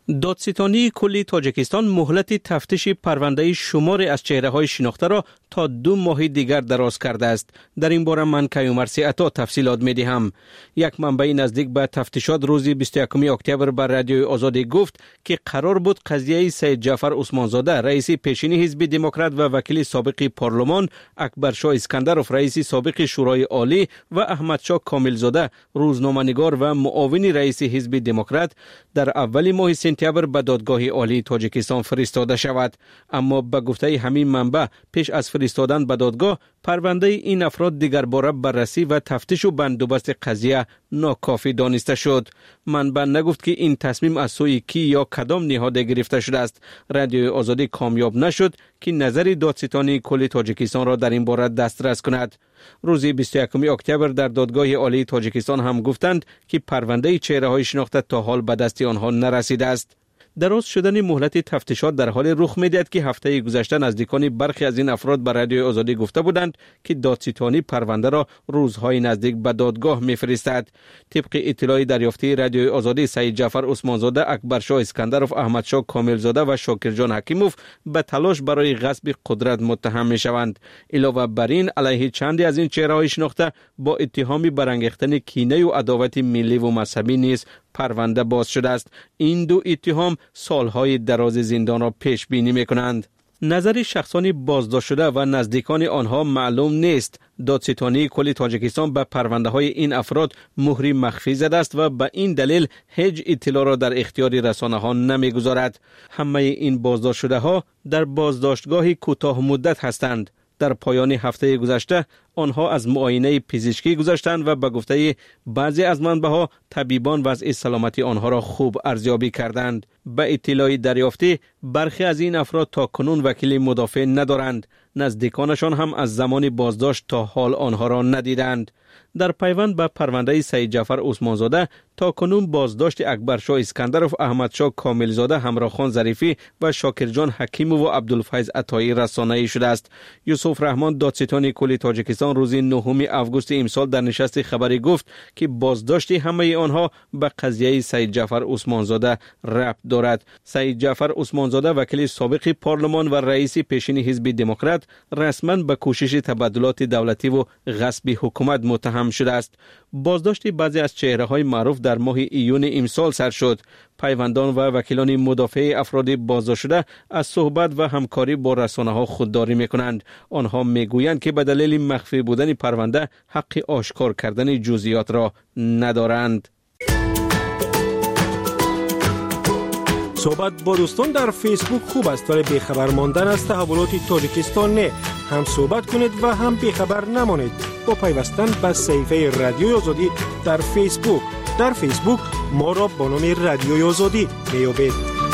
دادستانی کلی تاجیکستان مهلت تفتیش پرونده شمار از چهره‌های شناخته را تا دو ماه دیگر دراز کرده است. در این باره من کیومرثی عطا تفصیلات می‌دهم. یک منبع نزدیک به تفتیشات روز بیست و یکم اکتبر بر رادیوی آزادی گفت که قرار بود قضیه سید جعفر عثمانزاده رئیس پیشین حزب دموکرات و وکیل سابق پارلمان، اکبرشاه اسکندرов رئیس سابق شورای عالی و احمدشاه کاملزاده روزنامه‌نگار و معاون رئیس حزب دموکرات در اول ماه سپتامبر به دادگاه عالی تاجیکستان فرستاده شود. اما به گفته همین منبع پیش از فرستادن به دادگاه پرونده این افراد دیگر باره بررسی و تفتیش و بندوبست قضیه ناکافی دانسته شد. منبع نگفت که این تصمیم از سوی کی یا کدام نهاد گرفته شده است. رادیوی آزادی کامیاب نشد که نظر دادستانی کل تاجیکستان را در این باره دسترس کند. روز بیست و یکم اکتبر در دادگاه عالی تاجیکستان هم گفتند که پرونده چهره‌های شناخته تا حال به دست آنها نرسیده است. دراز شدن مهلت تفتیشات در حال رخ می‌دهد که هفته گذشته نزدیکان برخی از این افراد به رادیوی آزادی گفته بودند که دادستانی پرونده را روزهای نزدیک به دادگاه می‌فرستد. طبق اطلاع دریافتی رادیوی آزادی، سید جعفر عثمانزاده، اکبرشاه اسکندرov، احمدشاه کاملزاده و شاکرجان حکیموف به تلاش برای غصب قدرت متهم می‌شوند. علاوه بر این علیه چندی از این چهره‌های شناخته با اتهام برانگیختن کینه و عداوت ملی و مذهبی نیز پرونده باز شده است. این دو اتهام سالهای دراز زندان را پیش بینی می‌کنند. نظر شخصانی بازداشت شده و نزدیکان آنها معلوم نیست. دادستانی کل تاجیکستان به پرونده های این افراد مهری مخفی زده است و به این دلیل هیچ اطلاع را در اختیار رسانه ها نمیگذارد. همه این بازداشت شده ها در بازداشتگاه کوتاه مدت هستند. در پایان هفته گذشته آنها از معاینه پزشکی گذشتند و به گفته بعضی از منبع‌ها طبیبان وضع سلامتی آنها را خوب ارزیابی کردند. به اطلاع دریافتی برخی از این افراد تا کنون وکیل مدافع ندارند. نزدیکانشان هم از زمان بازداشت تا حال آنها را ندیدند. در پیوند به پرونده سید جعفر عثمانزاده تا کنون بازداشت اکبرشاه اسکندرov، احمدشاه کاملزاده، همراخان ظریفی و شاکرجان حکیمو و عبدالفیض عطایی رسانه‌ای شده است. یوسف رحمان دادستان کل تاجیکستان روز نهم آگوست امسال در نشست خبری گفت که بازداشت همه آنها به قضیه سید جعفر عثمانزاده ربط دارد. سید جعفر عثمانزاده وکیل سابق پارلمان و رئیس پیشین حزب دموکرات رسما به کوشش تبادلات دولتی و غصب حکومت متهم شده است. بازداشت بعضی از چهره‌های معروف در ماه ایون امسال سر شد. پیوندان و وکیلان مدافع افراد بازداشت شده از صحبت و همکاری با رسانه‌ها خودداری می‌کنند. آنها می‌گویند که به دلیل مخفی بودن پرونده حق آشکار کردن جزئیات را ندارند. صحبت با دوستان در فیسبوک خوب است، ولی بیخبر ماندن از تحولات تاجیکستان نه. هم صحبت کنید و هم بیخبر نمانید با پیوستن به صفحه رادیوی آزادی در فیسبوک. در فیسبوک ما را با نام رادیوی آزادی میابید.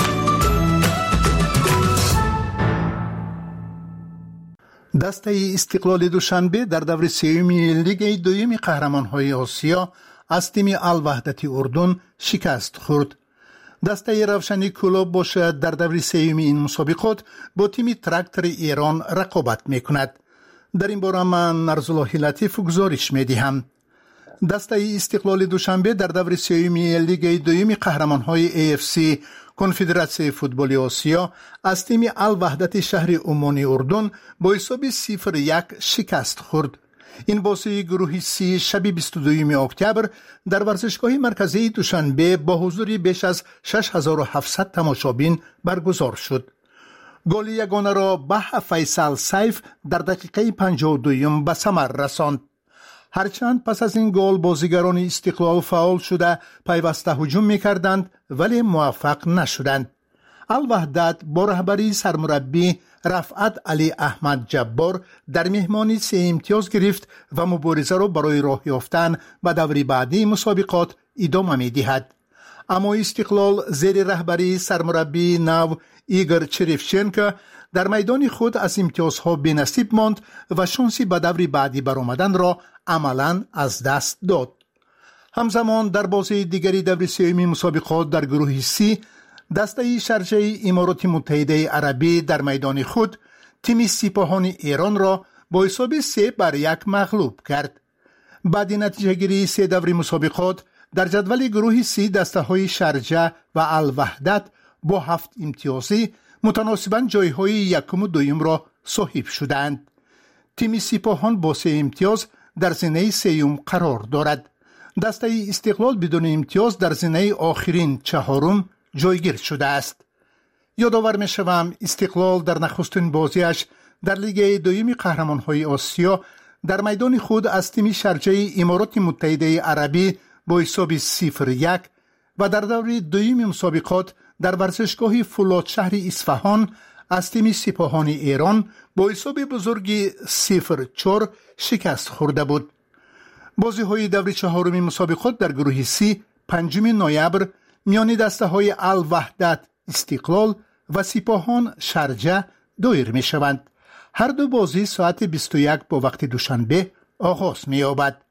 دسته استقلال دوشنبه در دور سومی لیگ دوم قهرمان‌های آسیا از تیم الوحدت اردن شکست خورد. دسته روشنی کلوب باشد در دور سوم این مسابقات با تیم تراکتور ایران رقابت میکند. در این باره من نرزالله لطیف گزارش میدهم. دسته استقلال دوشنبه در دور سوم لیگ دوم قهرمان‌های ای اف سی کنفدراسیون فوتبال آسیا از تیم الوحدت شهر عمان اردن با حساب صفر یک شکست خورد. این بازی گروه سی شب بیست و دو اکتبر در ورزشگاه مرکزی دوشنبه با حضور بیش از شش هزار و هفتصد تماشابین برگزار شد. گل یگانه را به فیصل سیف در دقیقه پنجاه و دو به ثمر رساند. هرچند پس از این گل بازیگران استقلال فعال شده پیوسته هجوم می‌کردند ولی موفق نشدند. الوحدت با رهبری سرمربی رفعت علی احمد جبار در مهمانی سه امتیاز گرفت و مبارزه را برای راه یافتن به دور بعدی مسابقات ادامه می‌دهد. اما استقلال زیر رهبری سرمربی نو ایگور چریفچنکو در میدان خود از امتیازها بی‌نصیب ماند و شانسی به دور بعدی برآمدن را عملاً از دست داد. همزمان در بازی دیگری دور سوم مسابقات در گروه سی دسته شرجه امارات متحده عربی در میدان خود تیم سپاهان ایران را با حساب سه بر یک مغلوب کرد. بعد نتیجه گیری سه دور مسابقات در جدول گروه سی دسته های شرجه و الوحدت با هفت امتیازی متناسباً جایهای یکم و دویم را صاحب شدند. تیم سپاهان با سه امتیاز در زینه سیوم قرار دارد. دسته استقلال بدون امتیاز در زینه آخرین چهارم جایگیر شده است. یادآور می‌شوم استقلال در نخستین بازیش در لیگ دوم قهرمان‌های آسیا در میدان خود از تیم شارجه امارات متحده عربی با حساب صفر یک و در دور دوم مسابقات در ورزشگاه فولاد شهر اصفهان از تیم سپاهان ایران با حساب بزرگ صفر چهار شکست خورده بود. بازی‌های دور چهارم مسابقات در گروه سی پنجم نوامبر میان دسته‌های الوحدت استقلال و سپاهان شارجه دایر می‌شوند. هر دو بازی ساعت بیست و یک با وقت دوشنبه آغاز می‌یابد.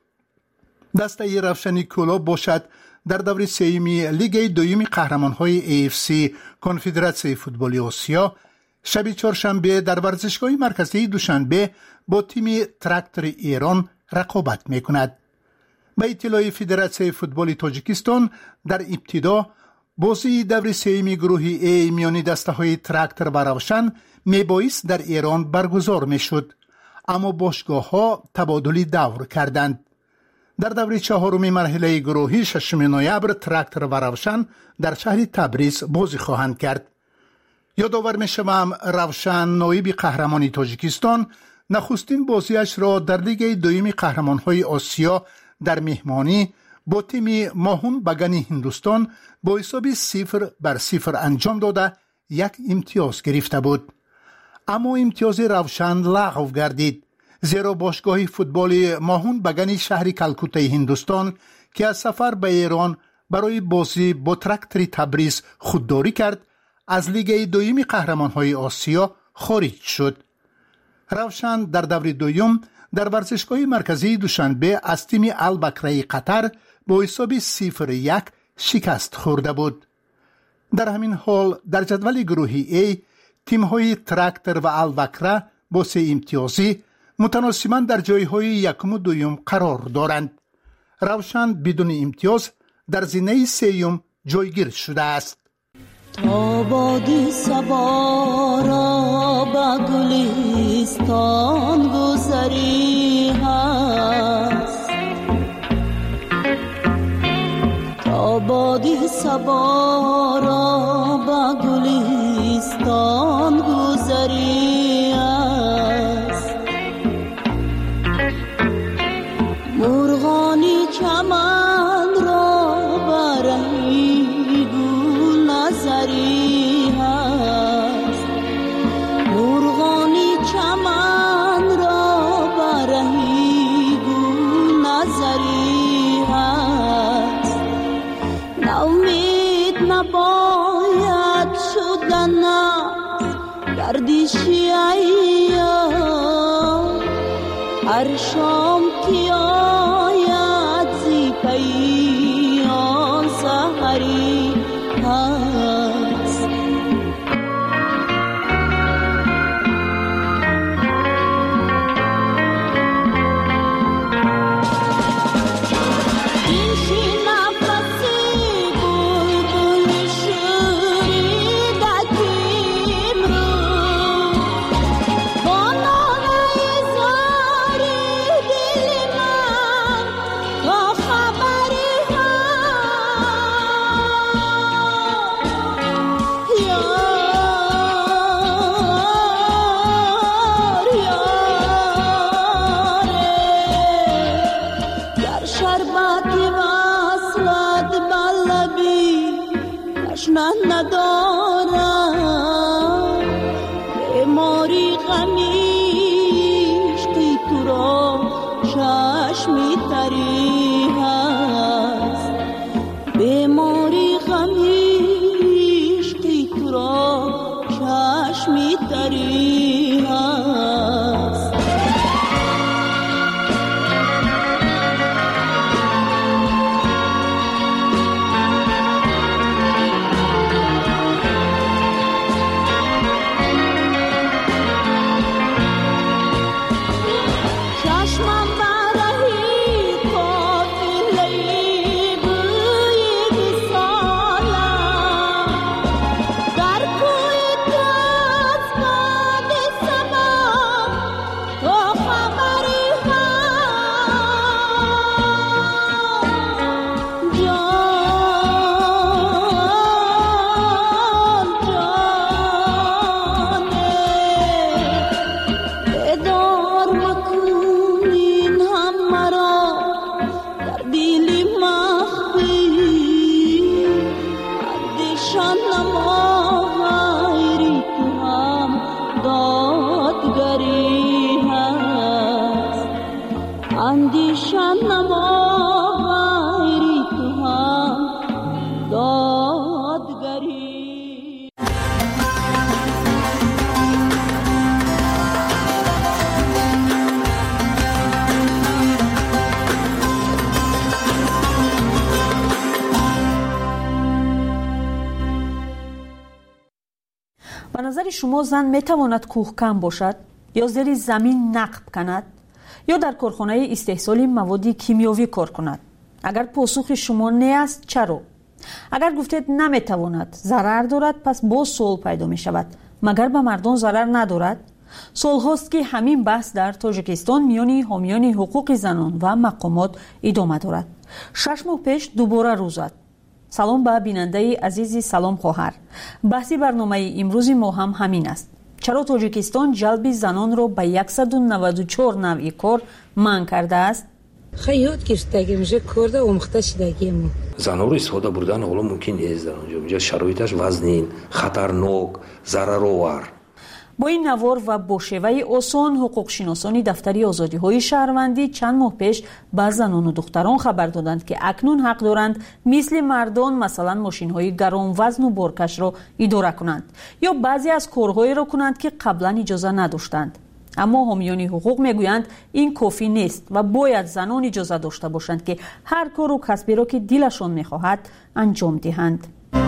دسته روشن کولا باشد در دور سیمی لیگ دوم قهرمان‌های ای اف سی کنفدراسیون فوتبال آسیا شب چهارشنبه در ورزشگاه مرکزی دوشنبه با تیم تراکتور ایران رقابت می‌کند. به اطلاع فدراسیون فوتبال تاجیکستان در ابتدا بازی دور سیمی گروه ای میان دسته‌های تراکتور و روشن میبایست در ایران برگزار میشد، اما باشگاه‌ها تبادل دور کردند. در دور چهارم مرحله گروهی ششم نوامبر تراکتور و روشن در شهر تبریز بازی خواهند کرد. یادآور می‌شوم روشن نایب قهرمان تاجیکستان نخستین بازیش را در لیگ دوم قهرمان‌های آسیا در مهمانی با تیم ماهون بگن هندوستان با حساب صفر بر صفر انجام داده یک امتیاز گرفته بود. اما امتیاز روشن لغو گردید، زیرا باشگاه فوتبال ماهون بگن شهر کلکوته هندوستان که از سفر به ایران برای بازی با تراکتور تبریز خودداری کرد از لیگ دوم قهرمان‌های آسیا خارج شد. روشن در دور دوم در ورزشگاه مرکزی دوشنبه از تیم البکره قطر با حساب صفر یک شکست خورده بود. در همین حال در جدول گروهی ای تیم‌های تراکتور و البکره با سه امتیازی متناسباً در جایهای یکم و دوم قرار دارند. روشن بدون امتیاز در زینه سیوم جایگیر شده است. تا بادی صبا را به گلستان گذری هست، تا بادی صبا را به گلستان گذری هست، مرغانی چمن را برهی گل نظری هست، مرغانی چمن را برهی گل نظری هست، نومید نباید شدن گردشی ایام، هر شام که آید زی پیام سحری هست. اندیشم نما غیری تو هم دادگری. به نظر شما زن میتواند کوهکن باشد یا زیر زمین نقب کند یا در کارخانه استحصال مواد کیمیاوی کار کند؟ اگر پاسخ شما نه است چرا؟ اگر گفتید نمیتواند، ضرر دارد، پس باز سوال پیدا می شود مگر به مردان ضرر ندارد؟ سال هاست که همین بحث در تاجیکستان میان حامیان حقوق زنان و مقامات ادامه دارد. شش ماه پیش دوباره روز زد. سلام به بیننده عزیزی، سلام خواهر. بحثی برنامه امروز ما هم همین است. چرا تاجیکستان جلب زنان را به صد و نود و چهار نوع کار منع کرده است؟ خیلی گرفتگی میشه کرده اومخته شدگی مو زنها رو استفاده بردن حالا ممکن نیست در اونجا. اونجا شرایطش وزنین، خطرناک، ضررآور. با این نوار و با شیوه آسان حقوق شناسان دفتری آزادی های شهروندی چند ماه پیش به زنان و دختران خبر دادند که اکنون حق دارند مثل مردان مثلا ماشین های گران وزن و بارکش را اداره کنند یا بعضی از کارهایی را کنند که قبلا اجازه نداشتند. اما حامیان حقوق میگویند این کافی نیست و باید زنان اجازه داشته باشند که هر کار و کسبی را که دلشان میخواهد انجام دهند.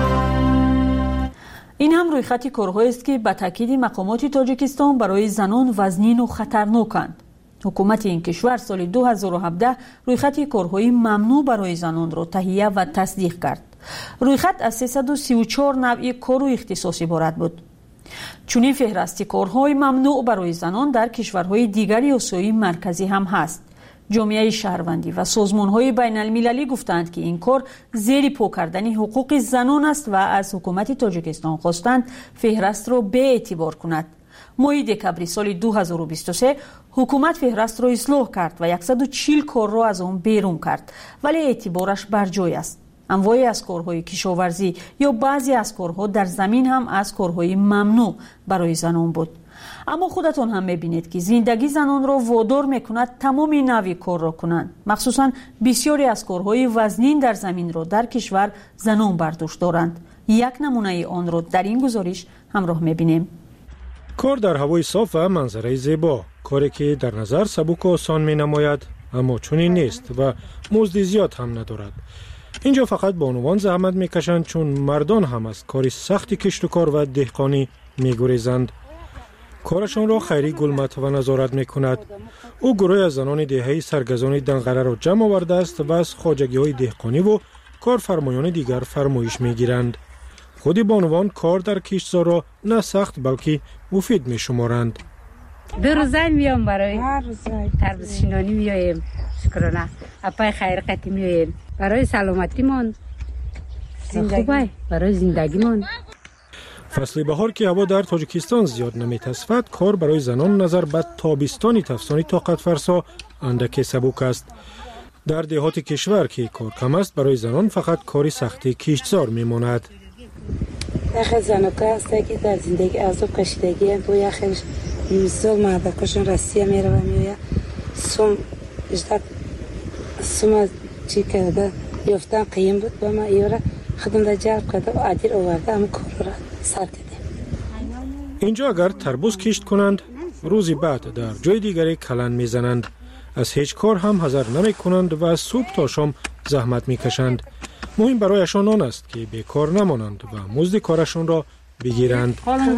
این هم روی خط کارهایی است که به تاکید مقامات تاجیکستان برای زنان وزنین و خطرناکند. حکومت این کشور سال دو هزار و هفده روی خط کارهای ممنوع برای زنان را تهیه و تصدیق کرد. روی خط از سیصد و سی و چهار نوع کار و اختصاص عبارت بود. چنین فهرست کارهای ممنوع برای زنان در کشورهای دیگری آسیای مرکزی هم هست. جامعه شهروندی و سازمان‌های بین‌المللی گفتند که این کار زیر پا کردن حقوق زنان است و از حکومت تاجیکستان خواستند فهرست را به اعتبار کند. ماه دکبر سال دو هزار و بیست و سه حکومت فهرست را اصلاح کرد و صد و چهل کار را از آن بیرون کرد، ولی اعتبارش بر جای است. انواعی از کارهای کشاورزی یا بعضی از کارها در زمین هم از کارهای ممنوع برای زنان بود. اما خودتون هم میبینید که زندگی زنان را وادار میکند تمام نوع کار را کنند. مخصوصا بسیاری از کارهای وزنین در زمین را در کشور زنان برداشت دارند. یک نمونه آن را در این گزارش همراه میبینیم. کار در هوای صاف و منظره زیبا، کاری که در نظر سبک و آسان مینماید اما چنین نیست و مزد زیاد هم ندارد. اینجا فقط بانوان زحمت میکشند چون مردان هم از کاری سخت کشت و کار و دهقانی میگریزند. کارشان را خیری گلمت و نظارت می کند. او گروه از زنان دهه‌ای سرگزان دنقره را جمع آورده است و از خواجگی های دهقانی و کارفرمایان دیگر فرمایش می گیرند. خود بانوان کار در کشتزار را نه سخت بلکه مفید می شمارند. دو روزه میام برای تربیت شینانی میایم، شکرانه اپای خیر قطعی میایم برای سلامتی من خوبه، برای زندگی من. فصل بهار که هوا در تاجیکستان زیاد نمی‌تصفد، کار برای زنان نظر به تابستانی تفسانی طاقت فرسا اندکی سبک است. در دهات کشور که کار کم است، برای زنان فقط کاری سختی کشتزار میماند. یخ زنکا است که در زندگی عذاب کشیدگی با یخش مثال مردکشون رسیه میره و میویا سوم اجداد سوم چی کرده یافتن قیم بود با ما ایورا خودم در جلب کرده و عدیر آورده اما کار را سر کردیم. اینجا اگر تربوز کشت کنند روزی بعد در جای دیگری کلن میزنند. از هیچ کار هم حذر نمی کنند و از صبح تا شام زحمت میکشند. مهم برایشان آن است که بیکار نمانند و مزد کارشان را بگیرند.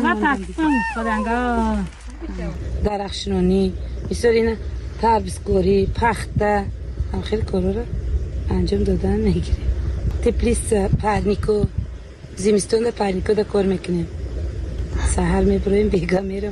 درخشنانی بسیار این تربیزگوری پخته هم خیلی کارا را انجام دادن میگیریم. تپلیس پرنیکو زمستون در پرنیکو در کار میکنیم. سحر میبرویم بیگا میرم.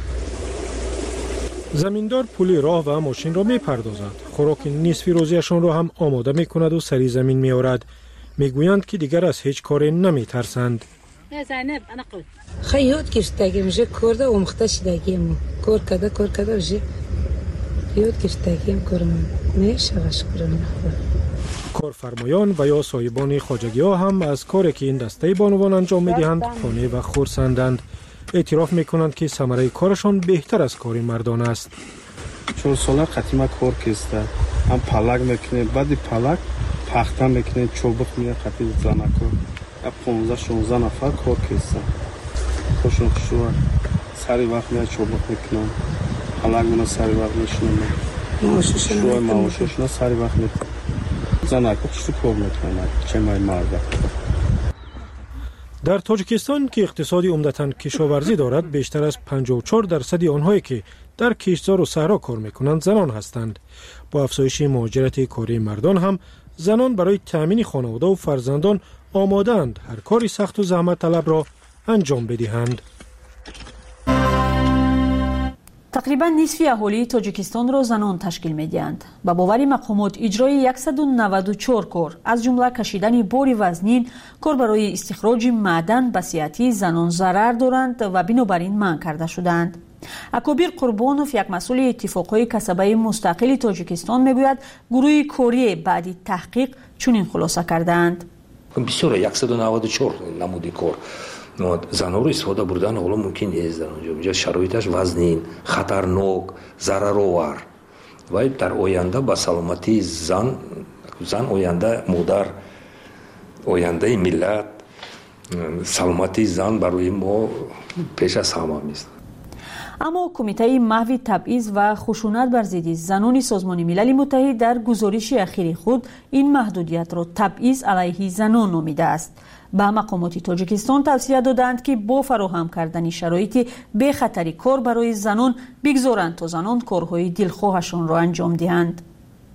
زمیندار پولی راه و ماشین را میپردازد. خوراک نصفی روزیشان را هم آماده میکند و سری زمین میآورد. میگویند که دیگر از هیچ کاری نمیترسند. خیلی یاد گرفتگی میشه کرده اومخته شدگیم کار کده کار کده بشه یاد گرفتگیم کارم میشه شکرانه کارفرمایان و یا صاحبان خواجگی ها هم از کاری که این دسته بانوان انجام میدهند خانه و خرسندند. اعتراف میکنند که ثمره کارشان بهتر از کار مردان است. چهار ساله قدیما کار کسته هم پلک میکنه بعد پلک پخته میکنه چوبک میه قطعی زنکو پانزده شانزده نفر کار کسته خوشون خوشون سری وقت میاد چوبک میکنن پلک منو سری وقت میشنم شوی معاششون سری وقت میکنن زنکو خوشون کار میکنن چه مای مرده. در تاجیکستان که اقتصادی عمدتاً کشاورزی دارد بیشتر از پنجاه و چهار درصد آنهایی که در کشتزار و صحرا کار میکنند زنان هستند. با افزایش مهاجرت کاری مردان هم زنان برای تأمین خانواده و فرزندان آماده‌اند هر کاری سخت و زحمت طلب را انجام بدهند. تقریبا نصف اهالی تاجیکستان را زنان تشکیل می‌دهند. با باور مقامات اجرای صد و نود و چهار کار از جمله کشیدن باری وزنین، کار برای استخراج معدن به صحتی زنان ضرر دارند و بنابراین منع کرده شدند. اکابر قربانوف یک مسئول اتفاقهای کسبه مستقل تاجیکستان میگوید گروه کوری بعد تحقیق چنین خلاصه کردند. بسیار صد و نود و چهار نمودی کار زنها رو استفاده بردن حالا ممکن نیست در اونجا. اینجا شرایطش وزنین، خطرناک، ضررآور و در آینده با سلامتی زن زن آینده مادر، آینده ملت، سلامتی زن برای ما پیش از همه است. اما کمیته محو تبعیض و خشونت بر ضد زنان سازمان ملل متحد در گزارش اخیر خود این محدودیت را تبعیض علیه زنان نامیده است. به مقامات تاجیکستان توصیه دادند که با فراهم کردن شرایط بی خطری کار برای زنان بگذارند تا زنان کارهای دلخواهشان را انجام دهند.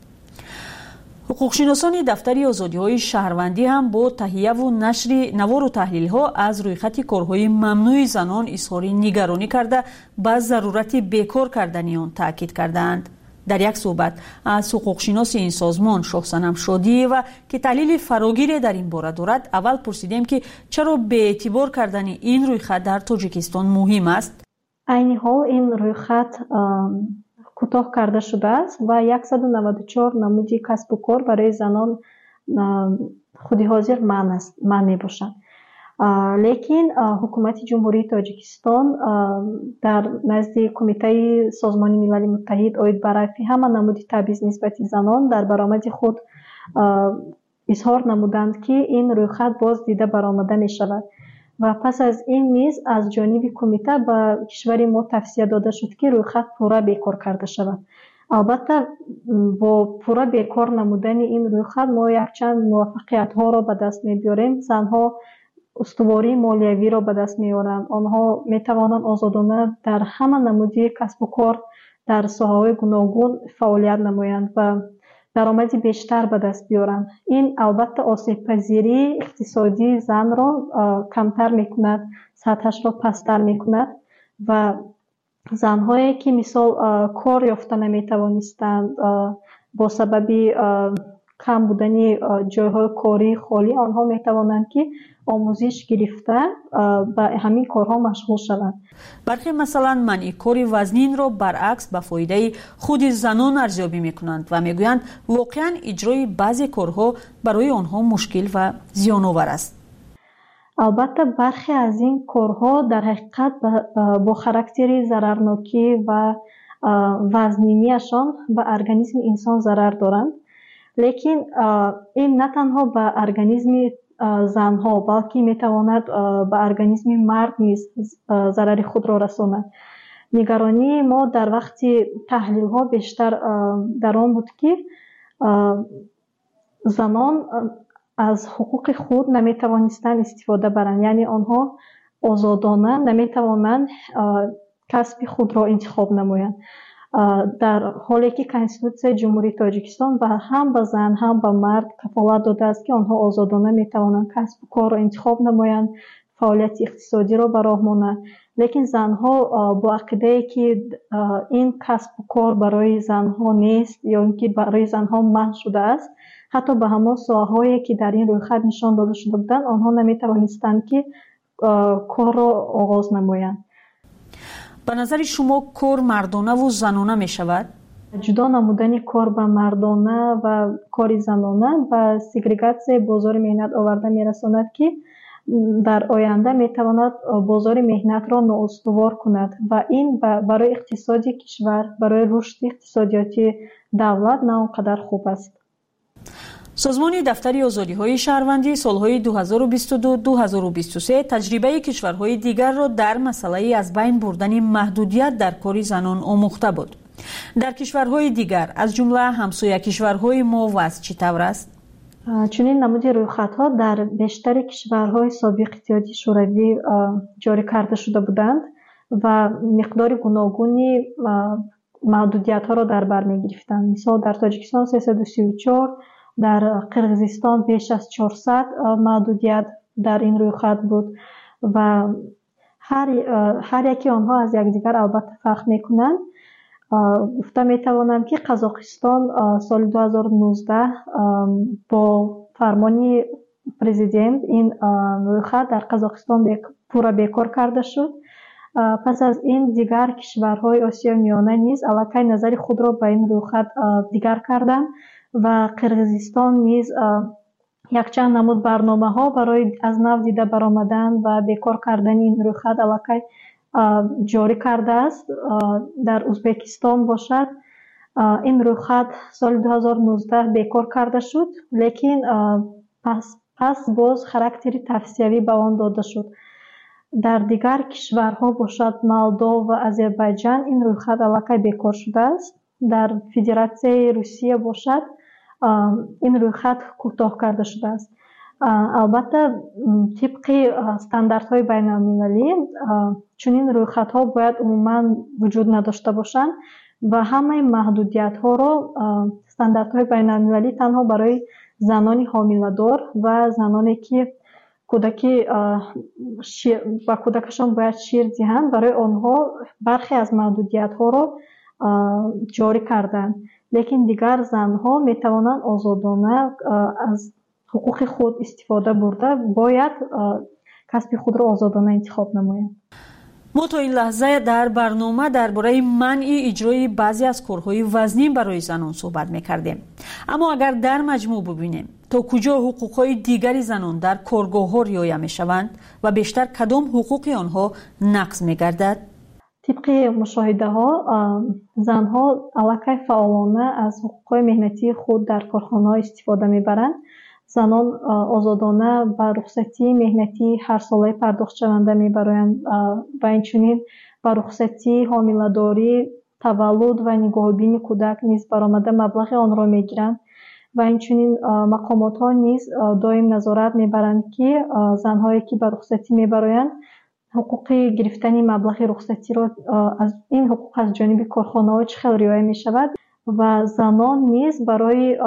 حقوقشناسان دفتر آزادی‌های شهروندی هم با تهیه و نشر نوار و تحلیل‌ها از رویخط کارهای ممنوع زنان اظهار نگرانی کرده به ضرورت بیکار کردن آن تاکید کردند. در یک صحبت از حقوقشناس این سازمان شاهصنم شادی و که تحلیل فراگیر در این باره دارد اول پرسیدیم که چرا به اعتبار کردن این رویخط در تاجیکستان مهم است. عین حال این رویخط کوتاه کرده شده است و صد و نود و چهار نمودی کسب و کار برای زنان خودی حاضر من است من می باشند. لیکن حکومت جمهوری تاجیکستان در نزد کمیته سازمان ملل متحد اوید برای همه نمودی تبعیض نسبت زنان در برآمد خود اظهار نمودند که این رویخط باز دیده برآمده می شود و پس از این نیز از جانب کمیته به کشور ما توصیه داده شد که رویخط پورا بیکار کرده شود. البته با پورا بیکار نمودن این رویخط ما یک چند موفقیت ها را به دست می بیاریم. زنها استواری مالیوی را به دست می آورند. آنها می توانند آزادانه در همه نمودی کسب و کار در ساحه‌های گوناگون فعالیت نمایند و درآمدی بیشتر به دست بیارند. این البته آسیب پذیری اقتصادی زن را کمتر می کند، سطحش را پستر می کند و زنهایی که مثال کار یافته نمی توانستند با سبب کم بودن جایهای کاری خالی آنها می توانند که آموزش گرفته به همین کارها مشغول شوند. برخی مثلا منع کار وزنین را برعکس به فایده خود زنان ارزیابی میکنند و میگویند واقعا اجرای بعضی کارها برای آنها مشکل و زیان آور است. البته برخی از این کارها در حقیقت با خاراکتر ضررناکی و وزنینیشان به ارگانیسم انسان ضرر دارند. لیکن این نه تنها به ارگانیسم زنها بلکه میتواند به ارگانیسم مرد نیز ضرر خود را رساند. نگرانی ما در وقت تحلیل ها بیشتر در آن بود که زنان از حقوق خود نمیتوانستند استفاده برند، یعنی آنها آزادانه نمیتوانند کسب خود را انتخاب نمایند، در حالی که کنستیتوسیون جمهوری تاجیکستان و هم به زن هم به مرد کفالت داده است که آنها آزادانه میتوانند کسب و کار را انتخاب نمایند، فعالیت اقتصادی را به راه مانند. لیکن زنها با عقیده که این کسب و کار برای زنها نیست یا اینکه برای زنها منع شده است، حتی به همان ساحه‌هایی که در این رویخط نشان داده شده بودند آنها نمیتوانستند که کار را آغاز نمایند. به نظر شما کار مردانه و زنانه می شود؟ جدا نمودن کار به مردانه و کار زنانه و سگریگاسیون بازار مهنت آورده می رساند که در آینده میتواند بازار مهنت را نااستوار کند و این برای اقتصاد کشور، برای رشد اقتصادیاتی دولت نه آنقدر خوب است. سازمان دفتر آزادی‌های شهروندی سالهای دو هزار و بیست و دو تا دو هزار و بیست و سه تجربه کشورهای دیگر را در مسئله از بین بردن محدودیت در کار زنان آموخته بود. در کشورهای دیگر از جمله همسایه کشورهای ما وضع چطور است؟ چنین نمود رویخطها در بیشتر کشورهای سابق اتحادیه شوروی جاری کرده شده بودند و مقدار گوناگونی محدودیت‌ها را در بر می‌گرفتند. مثلا در تاجیکستان سیصد و سی و چهار، در قرقیزستان بیش از چهارصد محدودیت در این رویخط بود و هر هر یکی آنها از یکدیگر البته فرق می‌کنند. گفته میتوانم که قزاقستان سال دو هزار و نوزده با فرمان پرزیدنت این رویخط در قزاقستان پورا بیکار کرده شد. پس از این دیگر کشورهای آسیای میانه نیز الکی نظر خود را به این رویخط دیگر کردند و قرقیزستان نیز یک چند نمود برنامه ها برای از نو دیده برآمدن و بیکار کردن این رویخط الکی جاری کرده است. در ازبکستان باشد این رویخط سال دو هزار و نوزده بیکار کرده شد، لیکن پس پس باز خاراکتری توسعه‌ای به آن داده شد. در دیگر کشورها باشد مولدو و آذربایجان این رویخط الکی بیکار شده است. در فدراسیای روسیه باشد این رویخط کوتاه کرده شده است. البته طبق استانداردهای بین المللی چنین رویخطها باید عموما وجود نداشته باشند و همه محدودیت ها را استانداردهای بین المللی تنها برای زنان حامله‌دار و زنانی که کودکی و کودکشان باید شیر دهند برای آنها برخی از محدودیت ها را جاری کردند، لیکن دیگر زنها می توانند آزادانه از حقوق خود استفاده برده باید کسب خود را آزادانه انتخاب نمایند. ما تا این لحظه در برنامه درباره منع اجرای بعضی از کارهای وزنی برای زنان صحبت می‌کردیم. اما اگر در مجموع ببینیم تا کجا حقوق‌های دیگری زنان در کارگاه‌ها رعایت می‌شوند و بیشتر کدام حقوق آنها نقض می‌گردد؟ طبق مشاهده‌ها زنها الکی فعالانه از حقوق‌های مهنتی خود در کارخانه‌ها استفاده می‌برند. زنان آزادانه به رخصتی مهنتی هر ساله پرداخت شونده می‌برند و اینچنین به رخصتی حامله‌داری، تولد و نگاهبینی کودک نیز برآمده مبلغ آن را می‌گیرند و اینچنین مقامات‌ها نیز دائم نظارت می‌برند که زن‌هایی که به رخصتی می‌برند حقوق گرفتن مبلغ رخصتی را از این حقوق از جانب کارخانه‌ها چه رعایت می‌شود و زنان نیز برای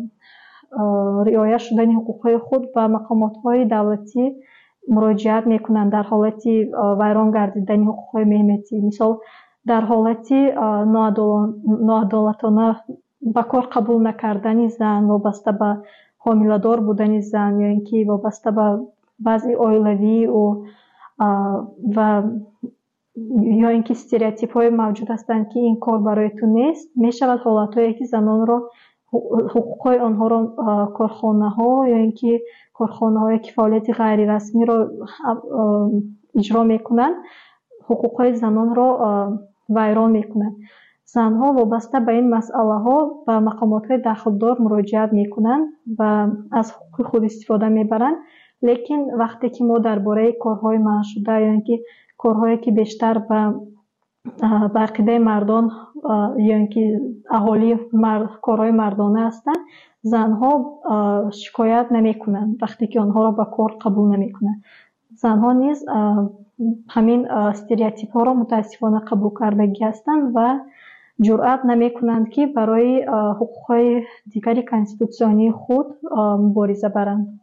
رعایت شدن حقوق‌های خود به مقامات‌های دولتی مراجعت می‌کنند در حالت ویران گردیدن حقوق‌های مهنتی. مثال در حالت ناعدالتانه به کار قبول نکردن زن وابسته به حامله‌دار بودن زن یا اینکه وابسته به وضع عائلوی و و یا اینکه استریوتیپ‌های موجود هستند که این کار برای تو نیست، می‌شود حالت‌هایی که زنان را حقوق‌های آنها را کارخانه‌ها یا اینکه کارخانه‌های که فعالیت غیر رسمی را اجرا می‌کنند حقوق‌های زنان را ویران می‌کنند. زنها وابسته به این مسئله‌ها به مقامات‌های دخلدار مراجعت می‌کنند و از حقوق خود استفاده می‌برند، لیکن وقتی که ما درباره کارهای منع شده یا اینکه کارهایی که بیشتر به به عقیده مردان یا اینکه اهالی مرد کارهای مردانه هستند زنها شکایت نمی‌کنند وقتی که آنها را به کار قبول نمی‌کنند. زنها نیز همین استریوتیپ‌ها را متاسفانه قبول کردگی هستند و جرأت نمی‌کنند که برای حقوق‌های دیگری کانستیتوسیونی خود مبارزه برند.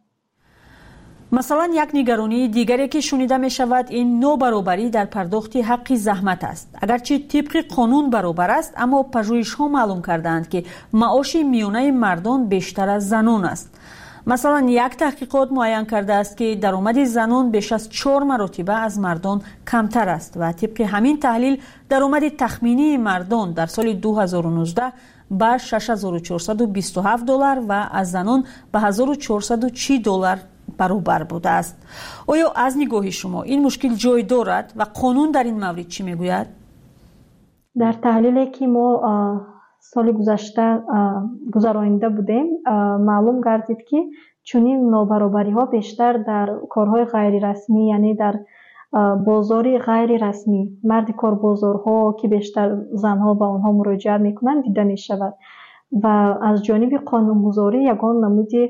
مثلا یک نگرانی دیگری که شنیده می شود این نابرابری در پرداخت حق زحمت است. اگرچه طبق قانون برابر است اما پژوهش ها معلوم کردند که معاش میانه مردان بیشتر از زنان است. مثلا یک تحقیقات معین کرده است که درآمد زنان بیش از چهار مرتبه از مردان کمتر است و طبق همین تحلیل درآمد تخمینی مردان در سال دو هزار و نوزده به شش هزار و چهارصد و بیست و هفت دلار و از زنان به هزار و چهارصد و چهل دلار برابر بوده است. آیا از نگاه شما این مشکل جای دارد و قانون در این مورد چی میگوید؟ در تحلیلی که ما سال گذشته گذرانیده بودیم معلوم گردید که چنین نابرابری ها بیشتر در کارهای غیر رسمی، یعنی در بازاری غیر رسمی، مرد کار بازارها که بیشتر زنها به آنها مراجعه میکنند دیده می شود و از جانب قانونگذاری یگان نمودی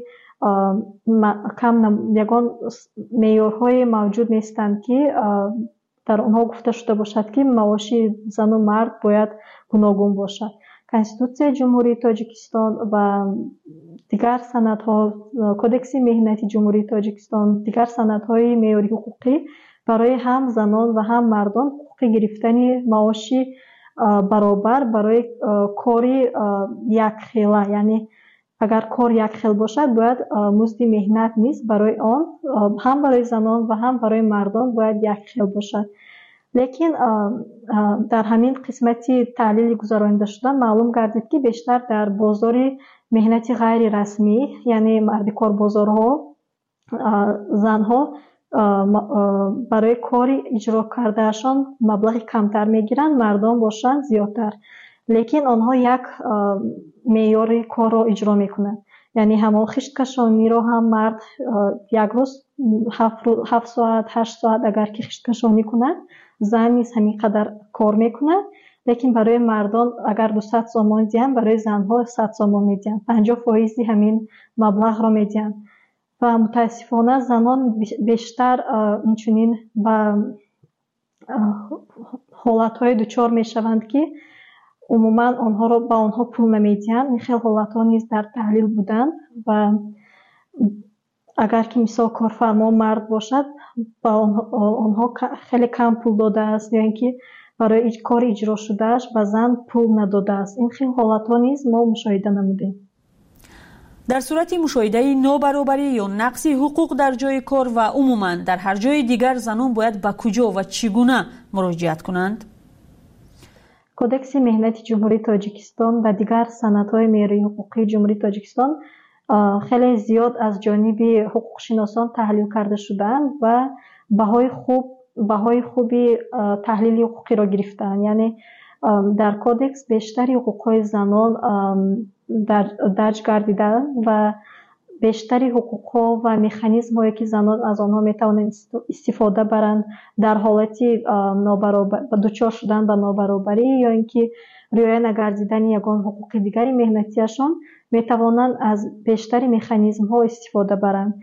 کم یگان معیارهای موجود نیستند که در آنها گفته شده باشد که معاش زن و مرد باید گوناگون باشد. کنستیتوسیای جمهوری تاجیکستان و دیگر سندها، کدکس مهنتی جمهوری تاجیکستان، دیگر سندهای معیاری حقوقی برای هم زنان و هم مردان حقوق گرفتن معاش برابر برای کاری یک خیله، یعنی اگر کار یک خیل باشد باید مزد مهنت نیست برای آن هم برای زنان و هم برای مردان باید یک خیل باشد. لیکن در همین قسمتی تحلیل گذرانیده شده معلوم گردید که بیشتر در بازار مهنتی غیر رسمی، یعنی مرد کار بازارها، زنها برای کاری اجرا کردهشان مبلغ کمتر میگیرند، مردان باشند زیادتر، لیکن آنها یک معیار کار را اجرا میکنند. یعنی همون خشت کشانی را هم مرد یک روز هفت ساعت هشت ساعت اگر که خشت کشانی کنند، زن نیز همین قدر کار میکنه، لیکن برای مردان اگر دویست سوم میدن، برای زنها صد سوم میدن، پنجاه فیصد همین مبلغ را میدن و متاسفانه زنان بیشتر اینچنین به حالتهای دچار میشوند که عموما آنها را به آنها پول نمیدن. این خیلی حالتها نیز در تحلیل بودن و اگر که مثال کارفرما مرد باشد با آنها خیلی کم پول داده است یا اینکه برای کار اجرا شدهش به زن پول نداده است. این خیلی حالتها نیز ما مشاهده نمودیم. در صورت مشاهده نابرابری یا نقص حقوق در جای کار و عموما در هر جای دیگر زنان باید به کجا و چگونه مراجعت کنند؟ کدکس مهنتی جمهوری تاجیکستان و دیگر سندهای معیاری حقوقی جمهوری تاجیکستان خیلی زیاد از جانب حقوق شناسان تحلیل کرده شدند و بهای خوب بهای خوبی تحلیل حقوقی را گرفتند. یعنی در کدکس بیشتری حقوقهای زنان در درج گردیده و بیشتری حقوقها و مکانیزم هایی که زنان از آنها میتوانند استفاده برند در حالتی نابرابر دچار شدن به نابرابری یا اینکه رعایت نگردیدن یگان حقوق دیگری مهنتیشان میتوانند از بیشتری مکانیزم ها استفاده برند.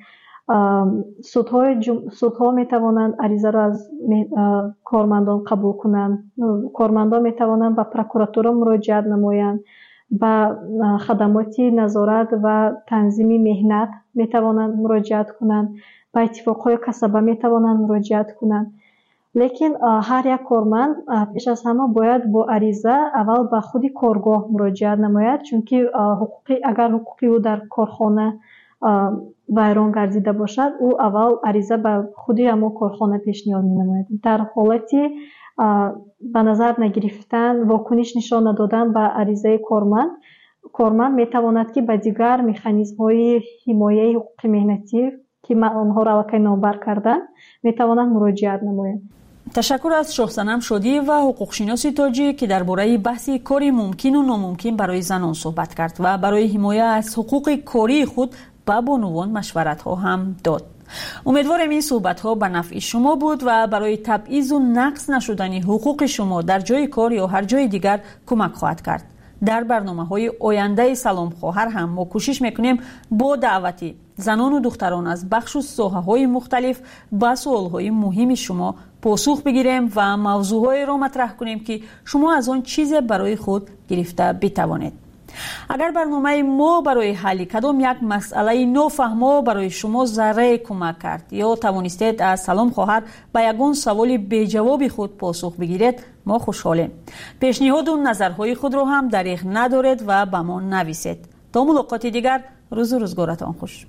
سودهای جم... سودها میتوانند عریضه را از کارمندان قبول کنند، کارمندان میتوانند به پروکراتور مراجعت نمایند، به خدمات نظارت و تنظیم مهنت میتوانند مراجعت کنند، به اتفاقهای کسبه میتوانند مراجعت کنند. لیکن هر یک کارمند پیش از همه باید با عریضه اول به خود کارگاه مراجعت نماید، چون که حقوقی اگر حقوقی او در کارخانه ویران گردیده باشد او اول عریضه به خودی همون کارخانه پیشنهاد می نماید. در حالتی به نظر نگرفتن واکنش نشان ندادن به عریضه کارمند کارمند می تواند که به دیگر مکانیزم های حمایه حقوق مهنتی که آنها را واقعا نامبر کردن می توانند مراجعت نماید. تشکر از شاهصنم شادی و حقوق شناس تاجی که درباره بحث کاری ممکن و ناممکن برای زنان صحبت کرد و برای حمایت از حقوق کاری خود به بانوان مشورت ها هم داد. امیدوارم این صحبت ها به نفع شما بود و برای تبعیض و نقص نشدن حقوق شما در جای کار یا هر جای دیگر کمک خواهد کرد. در برنامه های آینده سلام خواهر هم ما کوشش میکنیم با دعوتی زنان و دختران از بخش و ساحه های مختلف به سوال های مهم شما پاسخ بگیریم و موضوع های را مطرح کنیم که شما از آن چیز برای خود گرفته بتوانید. اگر برنامه ما برای حل کدام یک مسئله نافهمه برای شما ذره کمک کرد یا توانستید از سلام خواهر به یگان سوال بی جواب خود پاسخ بگیرید ما خوشحالیم. پیشنهاد و نظرهای خود را هم دریغ ندارید و به ما نویسید. تا ملاقات دیگر روز و روزگارتان خوش.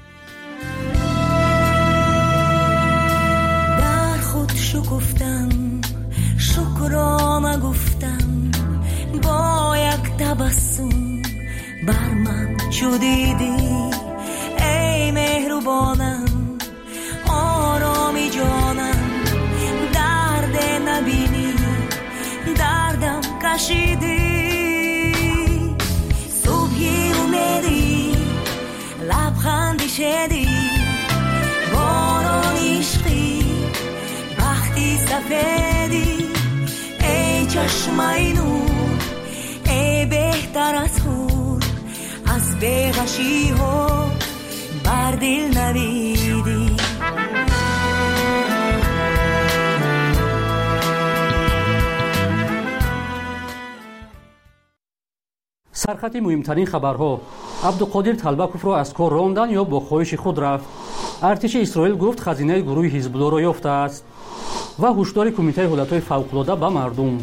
در خود شکفتم شکرانه گفتم با یک تبسم بر من چو دیدی ای مهربانم کشیدی صبحی اومدی لبخندی شدی باران عشقی وقتی سفیدی ای چشمای نور ای بهتر از خود از بیغشی ها بر دل نویدی سرخط مهمترین خبرها: عبدالقادر طلبکوف را از کار راندن یا با خواهش خود رفت. ارتش اسرائیل گفت خزینه گروه حزب الله را یافته است. و هشدار کمیته حالتهای فوق‌العاده به مردم.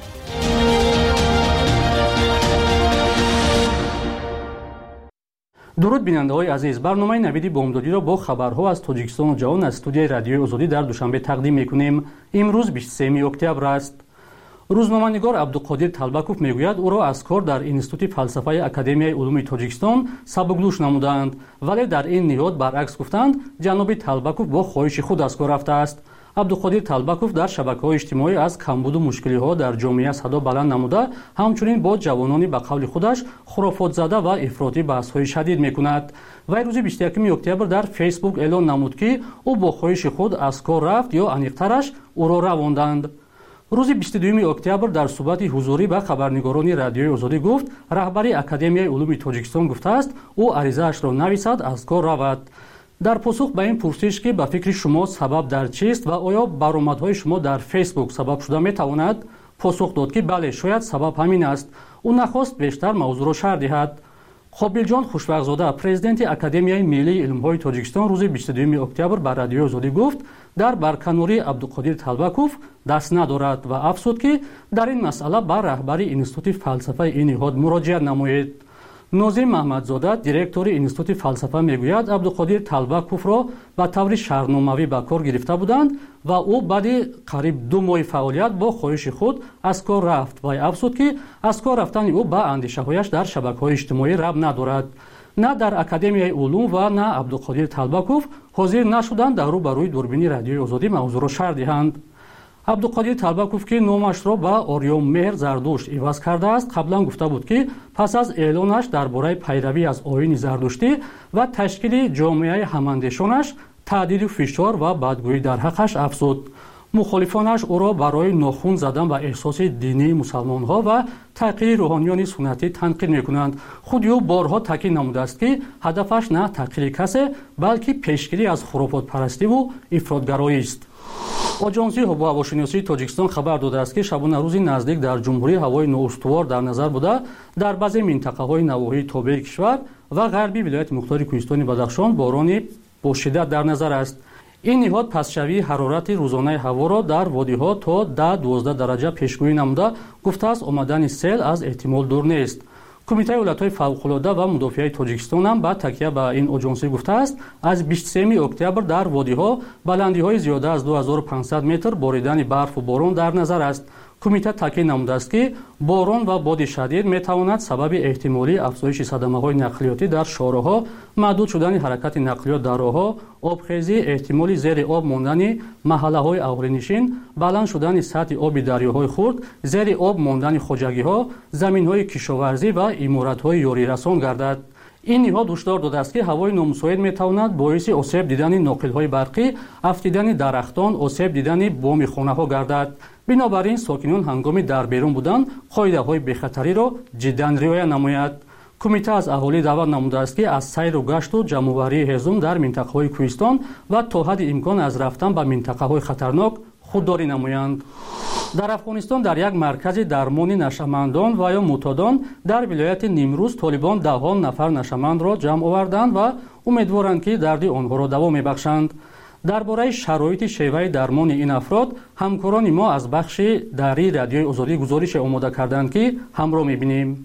درود بیننده‌های عزیز، برنامه نوید بامدادی را با خبرها از تاجیکستان و جهان از استودیوی رادیوی آزادی در دوشنبه تقدیم می‌کنیم. امروز بیست و سوم اکتبر است. روزنامه‌نگار عبدالقادر طلبکوف میگوید او را از کار در اینستیتوت فلسفه اکادمیای علوم تاجیکستان سبکدوش نمودند، ولی در این نهاد برعکس گفتند جناب طلبکوف با خواهش خود از کار رفته است. عبدالقادر طلبکوف در شبکه‌های اجتماعی از کمبود و مشکل‌ها در جامعه صدا بلند نموده، همچنین با جوانانی به قول خودش خرافات زده و افراطی بحث‌های شدید می‌کند. وی روز بیست و یکم اکتبر در فیسبوک اعلان نمود که او با خواهش خود از کار رفت یا انیق‌ترش او را رواندند. روز بیست و دوم اکتبر در صحبت حضوری به خبرنگاران رادیوی آزادی گفت رهبری اکادمیای علوم تاجیکستان گفته است او عریضه‌اش را نویسد از کار رود. در پاسخ به این پرسش که به فکر شما سبب در چیست و آیا برآمدهای شما در فیسبوک سبب شده میتواند، پاسخ داد که بله، شاید سبب همین است. او نخواست بیشتر موضوع را شرح دهد. قابلجان خوشوقت‌زاده پرزیدنت اکادمیای ملی علوم‌های تاجیکستان روز بیست و دوم اکتبر به رادیوی آزادی گفت در برکناری عبدالقادر طلبکوف دست ندارد و افزود که در این مسئله به رهبری اینستیتوت فلسفه این نهاد مراجعه نمایید. ناظم محمدزاده دیرکتور اینستیتوت فلسفه میگوید عبدالقادر طلبکوف را به طور شهرناموی به کار گرفته بودند و او بعد قریب دو ماه فعالیت با خواهش خود از کار رفت و افزود که از کار رفتن او به اندیشه‌هایش در شبکه‌های اجتماعی ربط ندارد. نه در اکادمیای علوم و نه عبدالقادر طلبکوف حاضر نشدند در روبروی دوربین رادیوی آزادی موضوع را شرح دهند. عبدالقادر طلبکوف که نامش را به آریام مهر زردشت عوض کرده است، قبلا گفته بود که پس از اعلانش درباره پیروی از آیین زردشتی و تشکیل جامعه هماندیشانش تهدید و فشار و بدگویی در حقش افزود. مخالفانش او را برای ناخون زدن به احساس دینی مسلمان‌ها و تحقیر روحانیان سنتی تنقید می‌کنند. خود او بارها تاکید نموده است که هدفش نه تحقیر کسی بلکه پیشگیری از خرافات پرستی و افراطگرایی است. آژانسی هوا و هواشناسی تاجیکستان خبر داده است که شبانه روزی نزدیک در جمهوری هوای نااستوار در نظر بوده در بعضی منطقه‌های نواحی تابع کشور و غربی ولایت مختار کوهستان بدخشان باران با شدت در نظر است. این نهاد پسشوی حرارت روزانه هوا را در وادی‌ها تا ده دوازده درجه پیشگویی نموده گفته است آمدن سیل از احتمال دور نیست. کمیته حالتهای فوق‌العاده و مدافعه تاجیکستان هم با تکیه به این آژانسی گفته است از بیست و سوم اکتبر در وادی‌ها بلندی‌های زیاده از دو هزار و پانصد متر باریدن برف و باران در نظر است. کمیته تاکید نموده است که باران و باد شدید میتواند سبب احتمالی افزایش صدمه‌های نقلیاتی در شاهراه‌ها، محدود شدن حرکت نقلیات در راه‌ها، آبخیزی، احتمال زیر آب ماندن محله‌های اهالی‌نشین، بلند شدن سطح آب دریاهای خرد، زیر آب ماندن خواجگی‌ها، زمین‌های کشاورزی و عمارت‌های یاریرسان گردد. این نهاد هشدار داده است که هوای نامساعد میتواند باعث آسیب دیدن ناقل‌های برقی، افتیدن درختان، آسیب دیدن بام خانه‌ها گردد. بنابراین ساکنان هنگام در بیرون بودن قاعده‌های بی‌خطری را جداً رعایت نماید. کمیته از اهالی دعوت نموده است که از سیر و گشت و جمع‌آوری هزم در منطقه‌های کوهستان و تا حد امکان از رفتن به منطقه‌های خطرناک خودداری نمایند. در افغانستان در یک مرکز درمانی نشهمندان و یا معتادان در ولایت نیمروز طالبان ده نفر نشهمند را جمع آوردند و امیدوارند که درد آنها را دوا می‌بخشند. درباره شرایط شیوه درمان این افراد همکاران ما از بخش دری رادیوی آزادی گزارش آماده کردند که همراه می‌بینیم.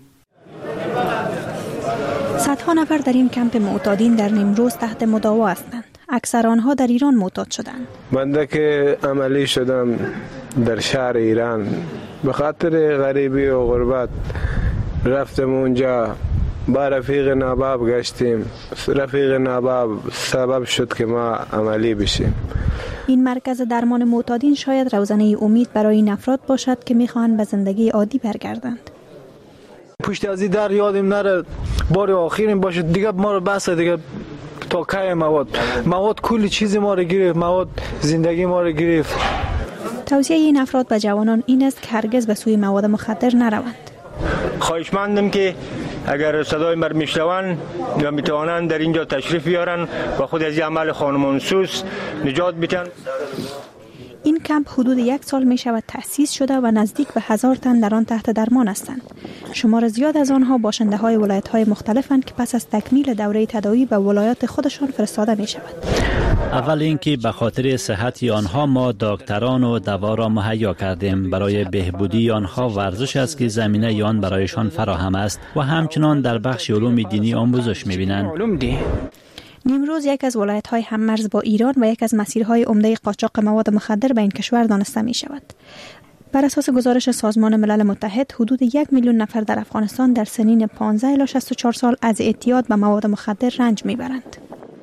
صدها نفر در این کمپ معتادین در نیمروز تحت مداوا هستند. اکثر آنها در ایران معتاد شدند. بنده که عملی شدم در شهر ایران به خاطر غریبی و غربت رفتم اونجا، با رفیق ناباب گشتیم. رفیق ناباب سبب شد که ما عملی بشیم. این مرکز درمان معتادین شاید روزنه امید برای این افراد باشد که میخواهند به زندگی عادی برگردند. پشت از این در یادم نره بار آخرین باشه دیگه، ما رو بس دیگه تا کی مواد مواد کلی چیز ما رو گرفت، مواد زندگی ما رو گرفت. توصیه این افراد به جوانان این است که هرگز به سوی مواد مخدر نروند. خواهشمندم که اگر صدای ما میشنوند یا میتوانند در اینجا تشریف بیارن و خود از این عمل خانمانسوز نجات بدن. این کمپ حدود یک سال می شود تأسیس شده و نزدیک به هزار تن در آن تحت درمان هستند. شمار زیاد از آنها باشنده های ولایت های مختلفند که پس از تکمیل دوره تداوی به ولایات خودشان فرستاده می شود. اول اینکه به خاطر صحت آنها ما دکتران و دوا را مهیا کردیم. برای بهبودی آنها ورزش است که زمینه آن برایشان فراهم است و همچنان در بخش علوم دینی آموزش می‌بینند. نیمروز یک از ولایت‌های هممرز با ایران و یک از مسیرهای عمده قاچاق مواد مخدر به این کشور دانسته می شود. بر اساس گزارش سازمان ملل متحد، حدود یک میلیون نفر در افغانستان در سنین پانزده الی شصت و چهار سال از اعتیاد به مواد مخدر رنج میبرند.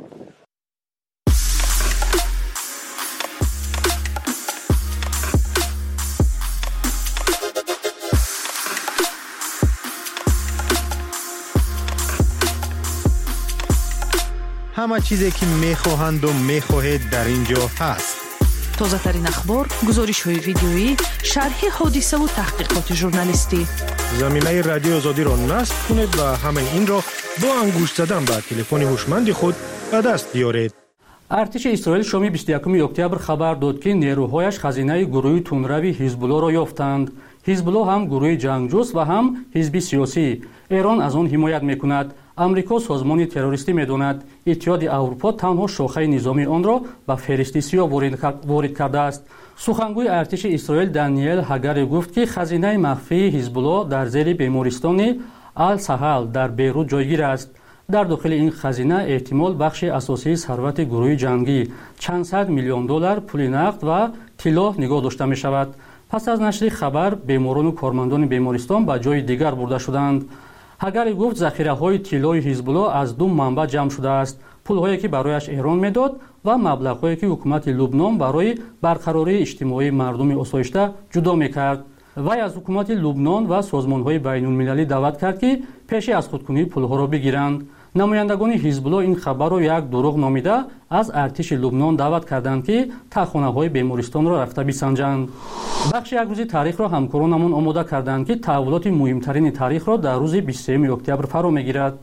همه چیزی که میخواهند و میخواهید در اینجا هست. تازه ترین اخبار، گزارش های ویدیویی، شرح حادثه و تحقیقات ژورنالیستی. زمینه رادیو آزادی را نصب کنید و همه این را با انگشت زدن به تلفن هوشمند خود به دست بیارید. ارتش اسرائیل شام بیست و یکم اکتبر خبر داد که نیروهایش خزینه گروه تندروی حزب‌الله را یافتند. حزب‌الله هم گروه جنگجوست و هم حزب سیاسی. ایران از آن حمایت میکند. امریکا سازمان تروریستی میداند. اتحاد اروپا تنها شاخه نظامی آن را به فهرست سیاه وارد کرده است. سخنگوی ارتش اسرائیل دانیل هاگاری گفت که خزینه مخفی حزب‌الله در زیر بیمارستان السهل در بیروت جایگیر است. در داخل این خزینه احتمال بخش اساسی ثروت گروه جنگی چند صد میلیون دلار پول نقد و طلا نگاه داشته می شود. پس از نشر خبر بیماران و کارمندان بیمارستان به جای دیگر برده شدند. هاگاری گفت ذخیره های طلای حزب‌الله از دو منبع جمع شده است. پولهایی که برایش ایران میداد و مبلغ‌هایی که حکومت لبنان برای برقراری اجتماعی مردم آسایشته جدا میکرد. وی از حکومت لبنان و سازمان‌های بین‌المللی دعوت کرد که پیش از خودکنی پولها را بگیرند. نمایندگان حزب‌الله این خبر را یک دروغ نامیده از ارتش لبنان دعوت کردند که تخانه‌های بیمارستان را رفته بسنجند. بخش یک روزی تاریخ را همکارانمان آماده کردند که تحولات مهمترین تاریخ را در روز بیست و سوم اکتبر فرا می‌گیرد.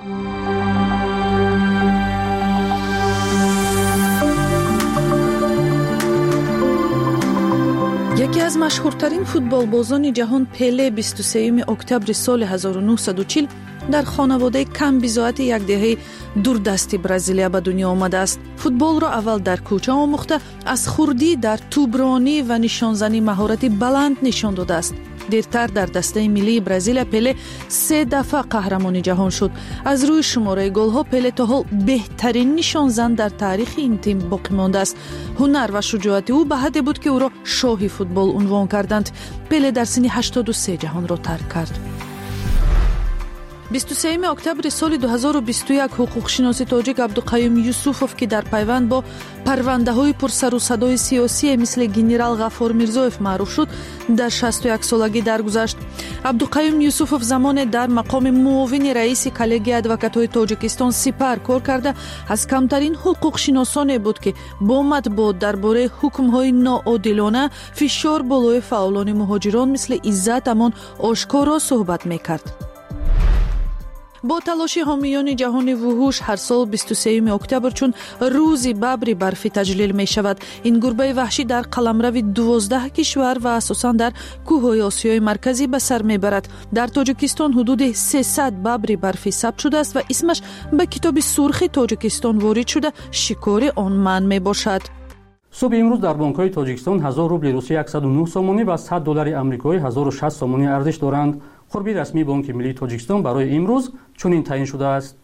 یکی از مشهورترین فوتبالبازان جهان پله بیست و سوم اکتبر سال هزار و نهصد و چهل در خانواده کم بضاعت یک دهه دوردستی برزیلیا به دنیا آمده است. فوتبال را اول در کوچه آموخته، از خردی در توپرانی و نشانزنی مهارت بلند نشان داده است. دیرتر در دسته ملی برزیل پله سه دفعه قهرمان جهان شد. از روی شماره گل‌ها پله تا حال بهترین نشانزن در تاریخ این تیم باقی مانده است. هنر و شجاعت او به حدی بود که او را شاه فوتبال عنوان کردند. پله در سن هشتاد و سه جهان را ترک کرد. بیست و سوم اکتبر سال دو هزار و بیست و یک حقوقشناس تاجیک عبدالقیوم یوسوفوف که در پیوند با پرونده‌های پر سر و صدای سیاسی مثل گنرال غفار میرزایف معروف شد، در شصت و یک سالگی درگذشت. عبدالقیوم یوسوفوف زمان در مقام معاون رئیس کلگی ادوکات‌های تاجیکستان سپر کار کرده از کمترین حقوقشناسان بود که با مطبوعات درباره حکم‌های ناعادلانه فشار بالای فعالان مهاجران مثل عزت امان آشکارا صحبت می‌کرد. با تلاش حامیان جهان وحوش هر سال بیست و سوم اکتبر چون روز ببر برفی تجلیل می شود. این گربه وحشی در قلمرو دوازده کشور و اساساً در کوههای آسیای مرکزی به سر می برد. در تاجیکستان حدود سیصد ببر برفی ثبت شده است و اسمش به کتاب سرخ تاجیکستان وارد شده شکار آن من می باشد. صبح امروز در بانک‌های تاجیکستان هزار روبل روسی صد و نه سومانی و صد دلار آمریکایی هزار و شصت سومانی ارزش دارند. خوربی رسمی بانک ملی تاجیکستان برای امروز چنین تعیین شده است.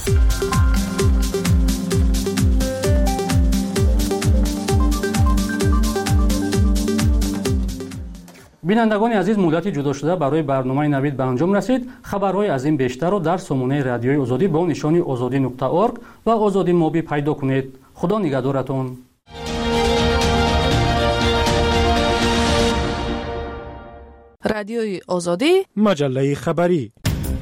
بینندگان عزیز، مدت جدا شده برای برنامه نوید به انجام رسید. خبرهای از این بیشتر را در سامانه رادیوی آزادی با نشانی آزادی نقطه اورگ و آزادی موبی پیدا کنید. خدا نگهدارتان. رادیوی آزادی، مجله خبری.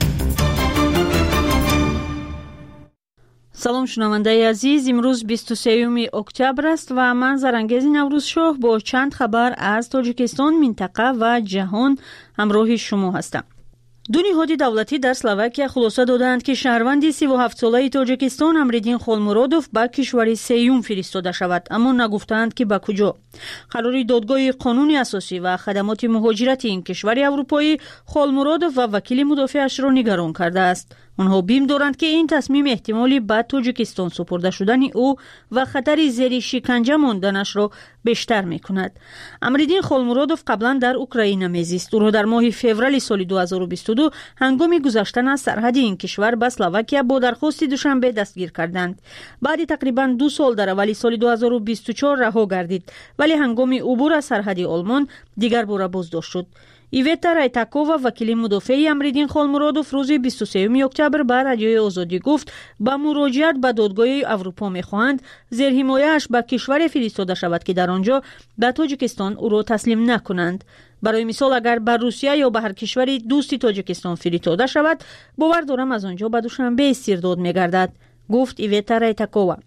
سلام شنونده عزیز، امروز بیست و سوم اکتبر است و من زرنگز نوروزشاه با چند خبر از تاجیکستان، منطقه و جهان همراه شما هستم. دو نهاد دولتی در اسلواکیه خلاصه دادند که شهروند سی و هفت ساله تاجیکستان امریدین خولمورودوف به کشور سیوم فرستاده شود، اما نگفتند که به کجا. قرار دادگاه قانون اساسی و خدمات مهاجرت این کشور اروپایی خولمورودوف و وکیل مدافعش را نگران کرده است. آنها بیم دارند که این تصمیم احتمالی به تاجیکستان سپرده شدن او و خطر زیر شکنجه ماندنش را بیشتر میکند. امریدین خولمورودوف قبلا در اوکراین میزیست. او را در ماه فوریه سال دو هزار و بیست و دو هنگام گذشتن از سرحد این کشور به اسلواکیه با درخواست دوشنبه دستگیر کردند. بعد تقریبا دو سال در اوایل سال دو هزار و بیست و چهار رها گردید، ولی هنگام عبور از سرحد آلمان دیگر بار بازداشت شد. ایوتا رایتاکووا وکیل مدافع امریدین خولمورودوف روز بیست و سوم اکتبر به رادیوی آزادی گفت با مراجعت به دادگاه اروپا میخواهند زیر حمایه‌اش به کشور فرستاده شود که در آنجا به تاجیکستان او را تسلیم نکنند. برای مثال اگر به روسیه یا به هر کشوری دوست تاجیکستان فرستاده شود، باور دارم از آنجا به دوشنبه استرداد میگردد، گفت ایوتا رایتاکووا.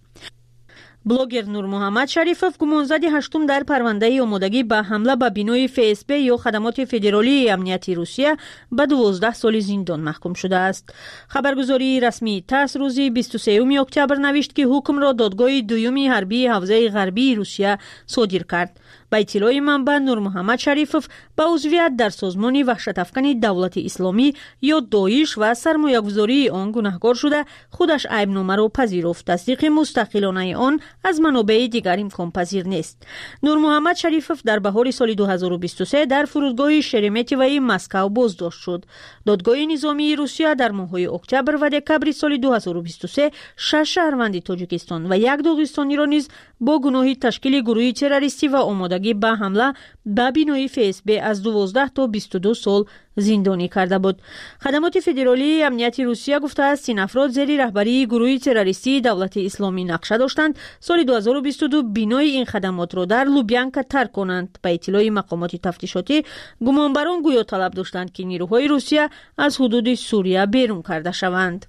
بلوگر نور محمد شریفوف گمانزد هشتم در پرونده آمادگی به حمله به بینای اف اس بی یا خدمات فدرالی امنیتی روسیه به دوازده سال زندان محکوم شده است. خبرگزاری رسمی تاس روز بیست و سوم اکتبر نوشت که حکم را دادگاه دوم حربی حوزه غربی روسیه صادر کرد. با اطلاع منبع نور محمد شریفوف با عضویت در سازمان وحشت افکن دولت اسلامی یا داعش و سرمایه‌گذاری آن گناهکار شده خودش عیب‌نامه را پذیرفت. تصدیق مستقلانه آن از منابع دیگر امکان پذیر نیست. نور محمد شریفوف در بهار سال دو هزار و بیست و سه در فرودگاه شرمتیوی مسکو بازداشت شد. دادگاه نظامی روسیه در ماه‌های اکتبر و دکبر سال دو هزار و بیست و سه شش شهروند تاجیکستان و یک داغستانی را نیز با گناه تشکیل گروه تروریستی و آمادگی به حمله به بینای اف اس بی از دوازده تا بیست و دو سال زندانی کرده بود. خدمات فدرالی امنیتی روسیه گفته است این افراد زیر رهبری گروه تروریستی دولت اسلامی نقشه داشتند سال دو هزار و بیست و دو بینای این خدمات را در لوبیانکا ترک کنند. به اطلاع مقامات تفتیشاتی گمانبران گویا طلب داشتند که نیروهای روسیه از حدود سوریه بیرون کرده شوند.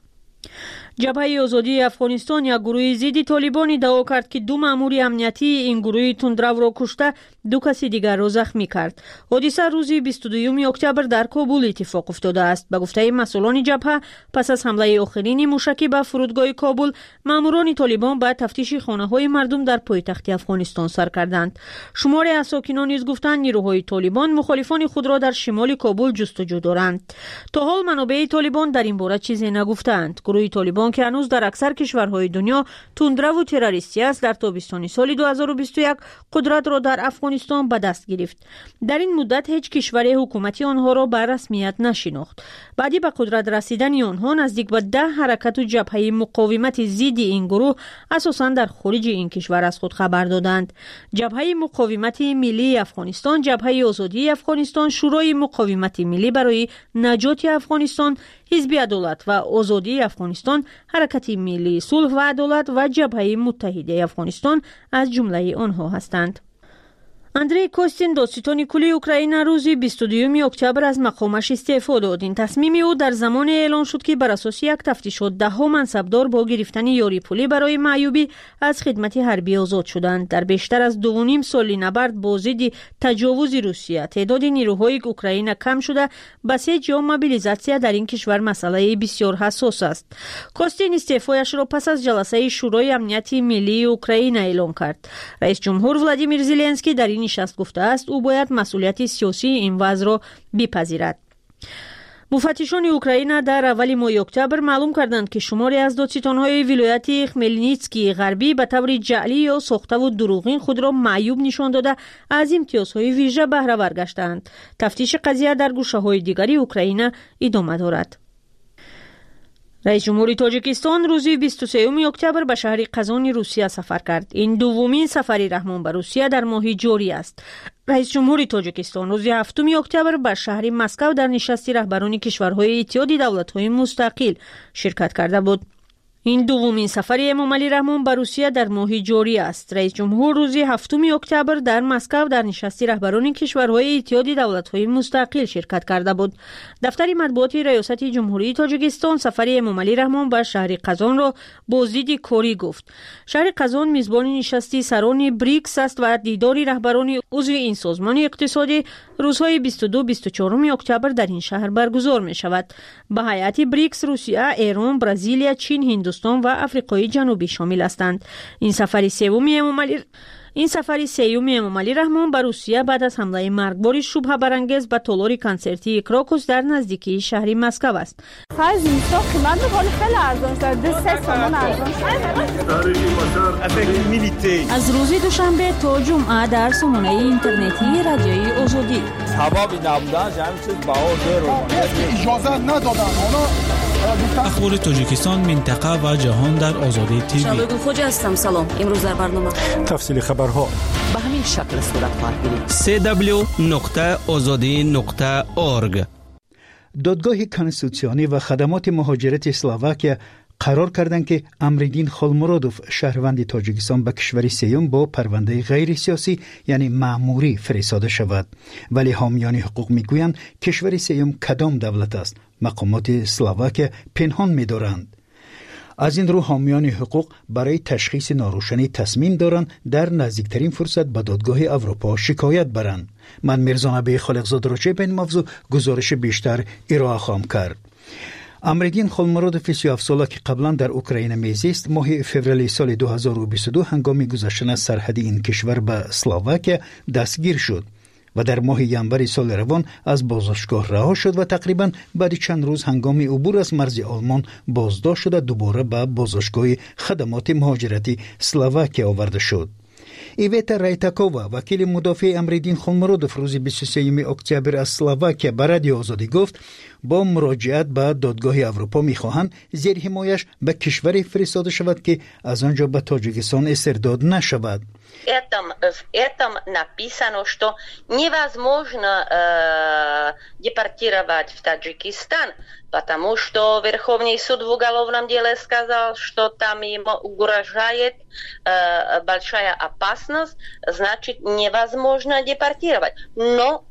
جبهه آزادی افغانستان یک گروه ضد طالبان ادعا کرد که دو مأمور امنیتی این گروه تندرو را کشته دو کسی دیگر را زخمی کرد. حادثه روز بیست و دو اکتبر در کابل اتفاق افتاده است. به گفته مسئولان جبهه پس از حمله آخرین موشکی به فرودگاه کابل، مأموران طالبان به تفتیش خانه‌های مردم در پایتخت افغانستان سر کردند. شماری از ساکنان نیز گفتند نیروهای طالبان مخالفان خود را در شمال کابل جستجو دارند. تا حال منابع طالبان در این باره چیزی نگفتند. گروه طالبان که هنوز در اکثر کشورهای دنیا تندرو و تروریستی است، در تابستان سال دو هزار و بیست و یک قدرت را در افغانستان به دست گرفت. در این مدت هیچ کشور حکومتی آنها را به رسمیت نشناخت. بعدی به قدرت رسیدن آنها نزدیک به ده حرکت و جبهه مقاومت ضد این گروه اساساً در خارج این کشور از خود خبر دادند. جبهه مقاومت ملی افغانستان، جبهه آزادی افغانستان، شورای مقاومت ملی برای نجات افغانستان، حزب عدالت و آزادی افغانستان، حرکت ملی صلح و عدالت و جبهه متحده افغانستان از جمله آنها هستند. اندری کوستین دادستان کلی اوکراین روز بیست و دو اکتبر از مقامش استعفا داد. این تصمیم او در زمان اعلان شد که بر اساس یک تفتیشات ده ها منصبدار با گرفتن یاری پولی برای معیوبی از خدمت حربی آزاد شدند. در بیشتر از دو و نیم سال نبرد با ضد تجاوز روسیه تعداد نیروهای اوکراین کم شده، بسیج یا موبیلیزاسیون در این کشور مسئله بسیار حساس است. کوستین استعفایش را پس از جلسه شورای امنیت ملی اوکراین اعلام کرد. رئیس جمهور ولادیمیر زلنسکی در این نشست گفته است او باید مسئولیت سیاسی این وضع را بپذیرد. مفتشان اوکراین در اول ماه اکتبر معلوم کردند که شماری از دادستان‌های ولایت خملنیتسکی غربی به طور جعلی یا ساخته و دروغین خود را معیوب نشان داده از امتیازهای ویژه بهره ور گشتند. تفتیش قضیه در گوشه‌های دیگری اوکراین ادامه دارد. رئیس جمهور تاجیکستان روز بیست و سوم اکتبر به شهر قزان روسیه سفر کرد. این دومین سفر رحمان به روسیه در ماه جاری است. رئیس جمهور تاجیکستان روز هفتم اکتبر به شهر مسکو در نشست رهبران کشورهای اتحاد دولت‌های مستقل شرکت کرده بود. این دومین سفر امامعلی رحمان به روسیه در ماه جاری است. رئیس جمهور روز هفتم اکتبر در مسکو در نشست رهبران کشورهای اتحاد دولت‌های مستقل شرکت کرده بود. دفتر مطبوعاتی ریاست جمهوری تاجیکستان سفر امامعلی رحمان به شهر قزان را بازدید کاری گفت. شهر قزان میزبان نشست سران بریکس است و دیدار رهبران عضو این سازمان اقتصادی روزهای بیست و دو بیست و چهار اکتبر در این شهر برگزار می شود. به هیئت بریکس روسیه، ایران، برزیل، چین، هندوستان و آفریقای جنوبی شامل هستند. این سفر سوم امامعلی این سفر سیوم امامعلی رحمان به روسیه بعد از حمله مرگبار شبهه برانگیز به تالار کنسرتی کراکوس در نزدیکی شهر مسکو است. خرج اینستا قیمت می‌کنه خیلی ارزان است. دو سه تومان ارزان است. از روز دوشنبه تا جمعه در سامانه اینترنتی رادیوی آزادی. ثوابی نبودن همین چیز باور رو اجازه ندادن. اخبار تاجیکستان، منطقه و جهان در آزادی تیوی. شالوگو خوجا هستم. سلام. امروز در برنامه تفصیل خبرها به همین شکل صورت خواهد گرفت. سی دبلیو نقطه آزادی نقطه اورگ. دادگاه کنستیتوسیونی و خدمات مهاجرت اسلواکیه قرار کردند که امرالدین خولمرودوف شهروند تاجیکستان به کشور سیوم با پرونده غیر سیاسی یعنی مأموری فرستاده شود، ولی حامیان حقوق میگویند کشور سیوم کدام دولت است؟ مقامات اسلواکیه پنهان می‌دارند. از این رو حامیان حقوق برای تشخیص ناروشنی تصمیم دارند در نزدیکترین فرصت به دادگاه اروپا شکایت برند. من میرزا نبی خالقزاد راجع به این موضوع گزارش بیشتر ارائه خواهم کرد. امرالدین خولمرودوف سی و هفت ساله که قبلا در اوکراین میزیست ماه فوریه سال دو هزار و بیست و دو هنگام گذشتن از سرحد این کشور به اسلواکیه دستگیر شد و در ماه ژانویه سال روان از بازداشتگاه رها شد و تقریبا بعد چند روز هنگام عبور از مرز آلمان بازداشت شده دوباره به بازداشتگاه خدمات مهاجرتی اسلواکیه آورده شد. ایویتا رایتاکووا وکیل مدافع امرالدین خولمرودوف روز بیست و سوم اکتبر از اسلواکیه به رادیو آزادی گفت با مراجعت به دادگاه اروپا میخواهند زیر حمایش به کشوری فرستاده شود که از آنجا به تاجیکستان استرداد نشود. Этом, в этом написано, что невозможно э, депортировать в Таджикистан, потому что Верховный суд в уголовном деле сказал, что там ему угрожает э, большая опасность, значит невозможно депортировать. Но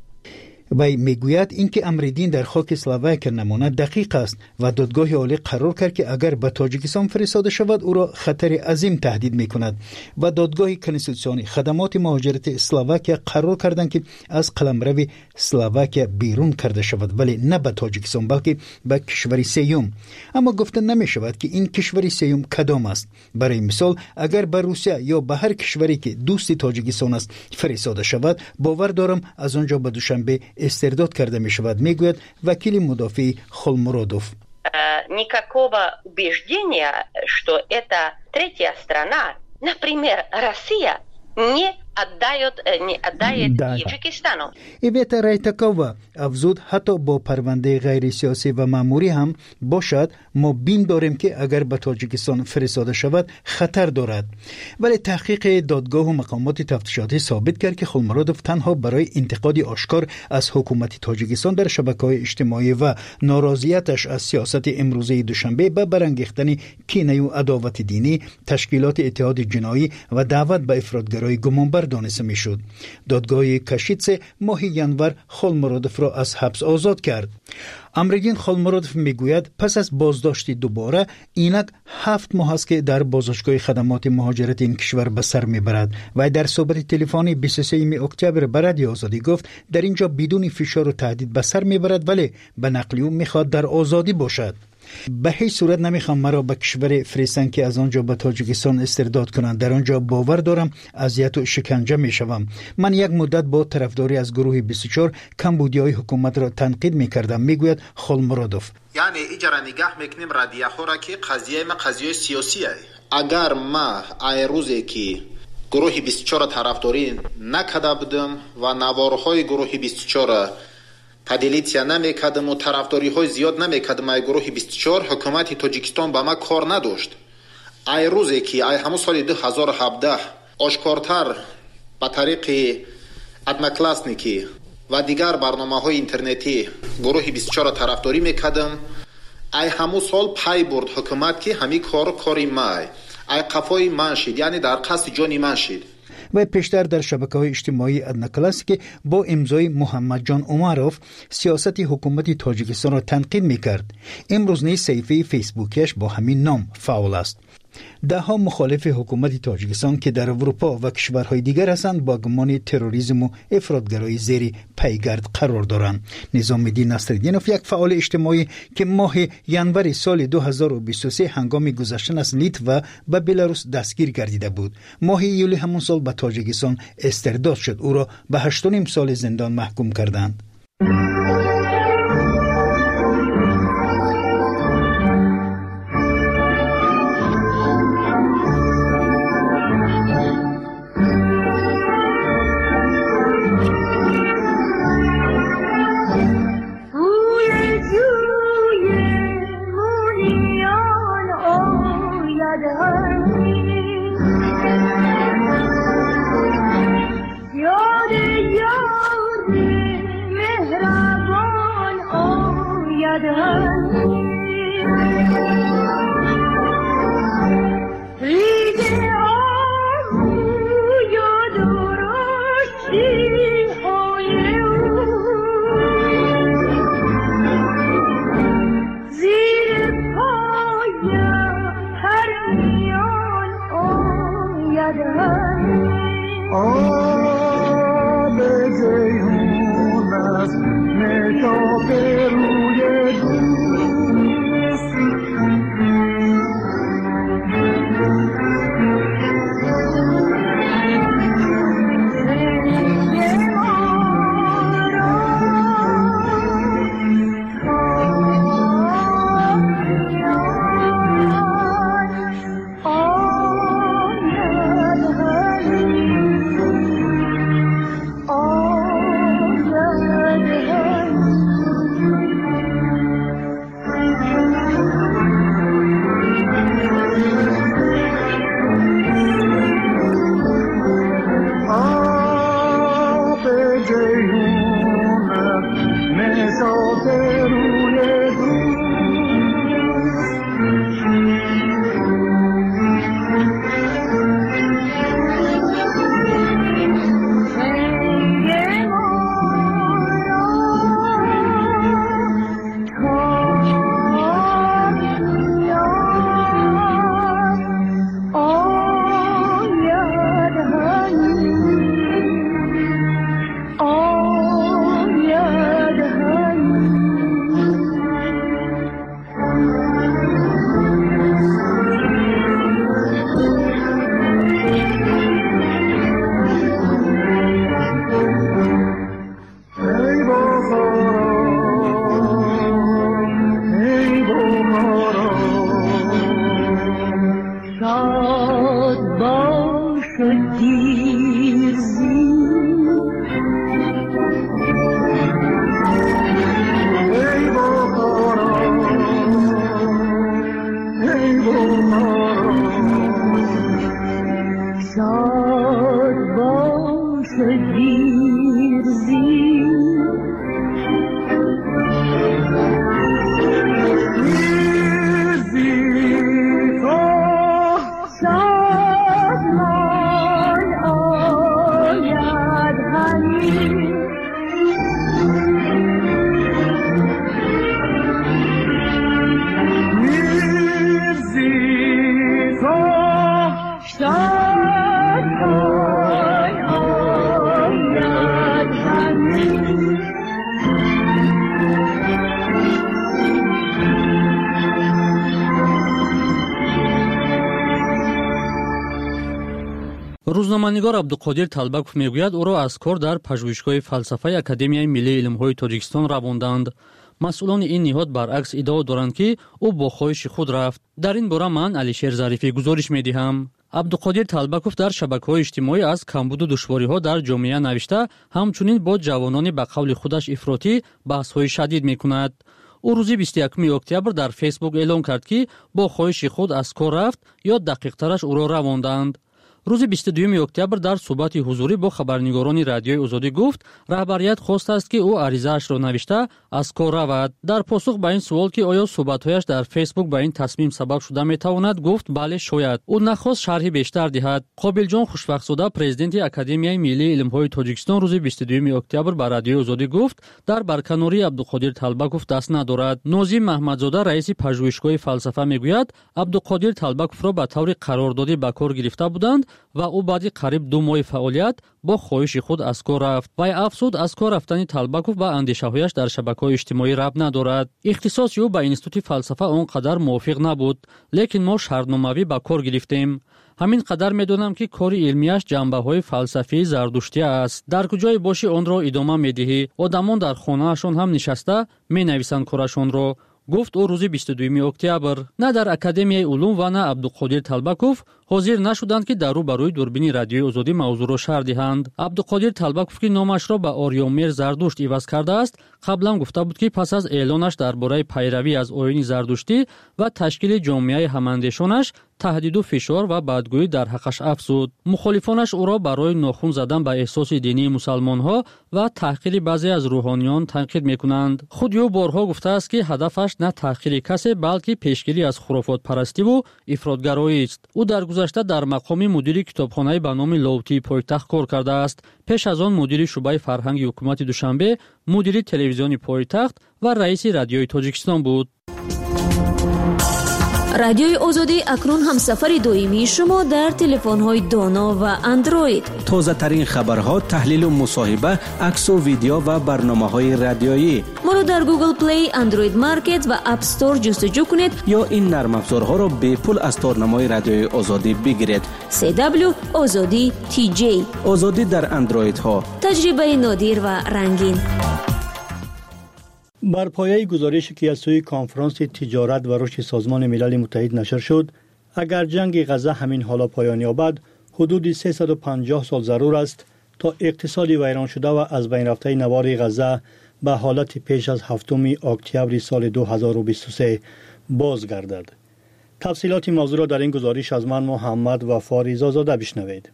وی میگوید اینکه امرالدین در خاک اسلواکیه نماند دقیق است و دادگاه عالی قرار کرد که اگر به تاجیکستان فرستاده شود او را خطر عظیم تهدید میکند و دادگاه کنستیتوسیونی خدمات مهاجرت اسلواکیه قرار کردند که از قلمرو اسلواکیه بیرون کرده شود، ولی نه به تاجیکستان بلکه به کشور سیوم. اما گفته نمی شود که این کشور سیوم کدام است. برای مثال اگر به روسیه یا به هر کشوری که دوست تاجیکستان است فرستاده شود باور دارم از آنجا به دوشنبه استرداد کرده می شود، می گوید وکیل مدافع خولمرودوف. Никакого убеждения, что это третья страна, например, Россия, не отдает, не отдает Таджикистану. ایویتا رایتاکووا افزود حتی با پرونده غیر سیاسی و مأموری هم باشد ما بیم داریم که اگر به تاجیکستان فرستاده شود خطر دارد، ولی تحقیق دادگاه و مقامات تفتیشاتی ثابت کرد که خولمرودوف تنها برای انتقاد آشکار از حکومت تاجیکستان در شبکه‌های اجتماعی و ناراضیتش از سیاست امروزه دوشنبه به برانگیختن کینه و عداوت دینی تشکیلات اتحاد جنایی و دعوت به افراطگرایی گمانبر دانسته میشد. دادگاه کاشیتسه ماه ژانویه خولمرودوف را از حبس آزاد کرد. امرالدین خولمرودوف میگوید پس از بازداشت دوباره اینک هفت ماه است که در بازداشتگاه خدمات مهاجرت این کشور به سر میبرد و در صحبت تلفنی بیست و سوم اکتبر به رادیو آزادی گفت در اینجا بدون فشار و تهدید به سر میبرد، ولی به نقل او میخواد در آزادی باشد. به هیچ صورت نمیخوام مرا به کشور فرستن که از آنجا به تاجیکستان استرداد کنند. در آنجا باور دارم اذیت و شکنجه میشوم. من یک مدت با طرفداری از گروه بیست و چهار کمبودیای حکومت را تنقید میکردم، میگوید خولمرودوف. یعنی ایجارا نگاه میکنیم رادیو ها را که قضیه ما قضیه سیاسیه. اگر ما ای روزی که گروه بیست و چهار طرفداری نکرده بودم و نوارهای گروه بیست و چهار پدیلیتیا نمیکردم و طرفداری های زیاد نمیکردم ای گروه بیست و چهار حکومت تاجیکستان با ما کار نداشت. ای روزی که ای همون سال دو هزار و هفده آشکارتر به طریق ادمکلاسنیکی و دیگر برنامه های اینترنتی گروه بیست و چهار طرفداری میکردم، ای همو سال پای برد حکومت که همی کار کاری مای ای قفای من شد، یعنی در قصد جانی من شد. و پیشتر در شبکه‌های اجتماعی ادنا کلاسیک با امضای محمد جان عمروف سیاست حکومت تاجیکستان را تنقید می‌کرد. امروز نیز صفحه فیسبوکیش با همین نام فعال است. ده ها مخالف حکومت تاجیکستان که در اروپا و کشورهای دیگر هستند با گمان تروریسم و افراطگرایی زیر پیگرد قرار دارند. نظام الدین نصرالدینوف یک فعال اجتماعی که ماه ژانویه سال دو هزار و بیست و سه هنگام گذشتن از لیتوا و بلاروس دستگیر گردیده بود. ماه یولی همون سال به تاجیکستان استرداد شد. او را به هشت و نیم سال زندان محکوم کردند. روزنامه‌نگار عبدالقادر طلبکوف میگوید او را از کار در پژوهشگاه فلسفه اکادمیای ملی علم‌های تاجیکستان رواندند. مسئولان این نهاد برعکس ادعا دارند که او با خواهش خود رفت. در این باره من علیشیر ظریفی گزارش می‌دهم. عبدالقادر طلبکوف در شبکه‌های اجتماعی از کمبود و دشواری‌ها در جامعه نوشته، همچنین با جوانان به قول خودش افراطی بحث‌های شدید می‌کند. او روز بیست و یکم اکتبر در فیسبوک اعلام کرد که با خواهش خود از کار رفت یا دقیق‌ترش او را رواندند. روز بیست و دوم اکتبر در صحبت حضوری با خبرنگاران رادیوی آزادی گفت رهبریت خواست است که او عریضه‌اش را نوشته از کار رود. در پاسخ به این سوال که آیا صحبت‌هایش در فیسبوک به این تصمیم سبب شده می‌تواند، گفت بله شاید. او نخواست شرحی بیشتر دهد. قابلجان خوشبخت‌زاده پرزیدنت اکادمیای ملی علم‌های تاجیکستان روز بیست و دوم اکتبر به رادیوی آزادی گفت در برکناری عبدالقادر طلبکوف دست ندارد. نازی محمدزاده رئیس پژوهشگاه فلسفه میگوید عبدالقادر طلبکوف را به طور قراردادی به کار گرفته بودند و او بعد قریب دو ماه فعالیت با خواهش خود از کار رفت. و افسود از کار رفتن طلبکوف به اندیشه‌هایش در شبکه‌های اجتماعی ربط ندارد. اختصاص او به انستیتوت فلسفه آنقدر موافق نبود، لیکن ما شرطنامه‌ای به کار گرفتیم. همین قدر میدونم که کار علمیش جنبه‌های فلسفی زردشتی است. در کجای باشی آن را ادامه میدهی. آدمان در خانه‌شان هم نشسته مینویسند کارشان را. گفت او روز بیست و دوم اکتبر. نه در اکادمیای علوم و نه عبدالقادر طلبکوف حاضر نشدند که در رو برای دوربین رادیوی آزادی موضوع را شرح دهند. عبدالقادر طلبکوف که نامش را به آریامیر زردشت عوض کرده است، قبلا گفته بود که پس از اعلانش درباره پیروی از آیین زردشتی و تشکیل جامعه هماندیشانش تهدید و فشار و بدگویی در حقش افزود. مخالفانش او را برای ناخن زدن به احساس دینی مسلمان‌ها و تحقیر بعضی از روحانیان تنقید می‌کنند. خود او بارها گفته است که هدفش نه تحقیر کسی بلکه پیشگیری از خرافات پرستی و افراطگرایی است. او در گذشته در مقام مدیر کتابخانه به نام لاوتی پایتخت کار کرده است. پیش از آن مدیر شعبه فرهنگ حکومت دوشنبه، مدیر تلویزیون پایتخت و رئیس رادیوی تاجیکستان بود. رادیوی آزادی اکنون همسفر دائمی شما در تلفن‌های دانا و اندروید. تازه ترین خبرها، تحلیل و مصاحبه، عکس و ویدیو و برنامه‌های رادیویی. ما رو در گوگل پلی، اندروید مارکت و اپ استور جستجو کنید یا این نرم افزارها را به پول از تورنمای رادیوی آزادی بگیرید. سی دبلیو آزادی تی جی. آزادی در اندروید ها. تجربه نادر و رنگین. بر پایه گزارشی که از سوی کنفرانس تجارت و رشد سازمان ملل متحد نشر شد، اگر جنگ غزه همین حالا پایان یابد، حدود سیصد و پنجاه سال ضرور است تا اقتصادی ویران شده و از بین رفته نوار غزه به حالت پیش از هفتم اکتبر سال دو هزار و بیست و سه بازگردد. تفصیلات موضوع را در این گزارش از من محمد وفا رضازاده بشنوید.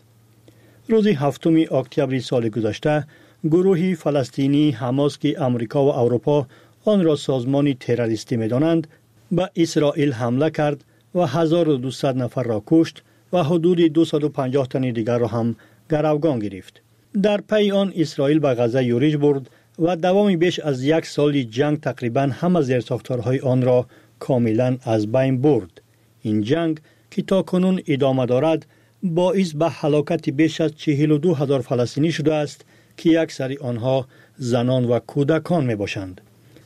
روز هفتم اکتبر سال گذشته، گروهی فلسطینی حماس که امریکا و اروپا آن را سازمانی تروریستی می‌دانند، به اسرائیل حمله کرد و هزار و دویست نفر را کشت و حدود دویست و پنجاه تن دیگر را هم گروگان گرفت. در پی آن اسرائیل به غزه یورش برد و دوام بیش از یک سال جنگ تقریباً همه زیرساختارهای آن را کاملاً از بین برد. این جنگ که تا کنون ادامه دارد باعث به هلاکت بیش از چهل و دو هزار فلسطینی شده است که اکثر آنها زنان و کودکان می باشند.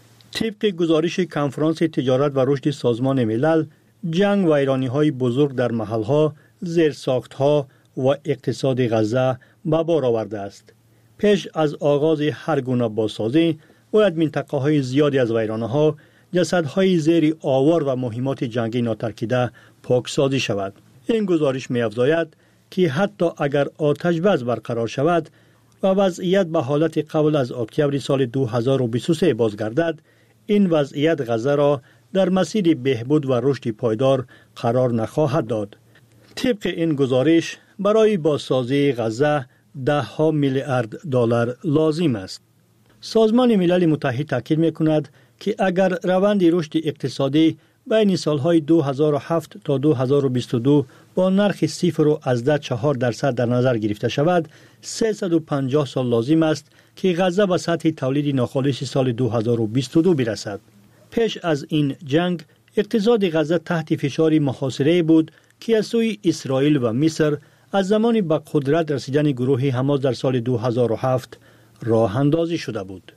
طبق گزارش کنفرانس تجارت و رشد سازمان ملل، جنگ و ویرانی‌های بزرگ در محل‌ها، زیرساخت‌ها و اقتصاد غزه به بار آورده است. پیش از آغاز هر گونه بازسازی، باید منطقه‌های زیادی از ویرانه‌ها، جسدهای زیر آوار و مهمات جنگی ناترکیده پاکسازی شود. این گزارش می‌افزاید که حتی اگر آتش بس برقرار شود و وضعیت به حالت قبل از اکتبر سال دو هزار و بیست و سه بازگردد، این وضعیت غزه را در مسیر بهبود و رشد پایدار قرار نخواهد داد. طبق این گزارش برای بازسازی غزه ده ها میلیارد دلار لازم است. سازمان ملل متحد تاکید می‌کند که اگر روند رشد اقتصادی بین سالهای دو هزار و هفت تا دو هزار و بیست و دو با نرخ صفر و از چهار درصد در نظر گرفته شود، سیصد و پنجاه سال لازم است که غزه به سطح تولید ناخالص سال دو هزار و بیست و دو برسد. پیش از این جنگ، اقتصاد غزه تحت فشار محاصره بود که از سوی اسرائیل و مصر از زمان به قدرت رسیدن گروه حماس در سال دو هزار و هفت راه اندازی شده بود.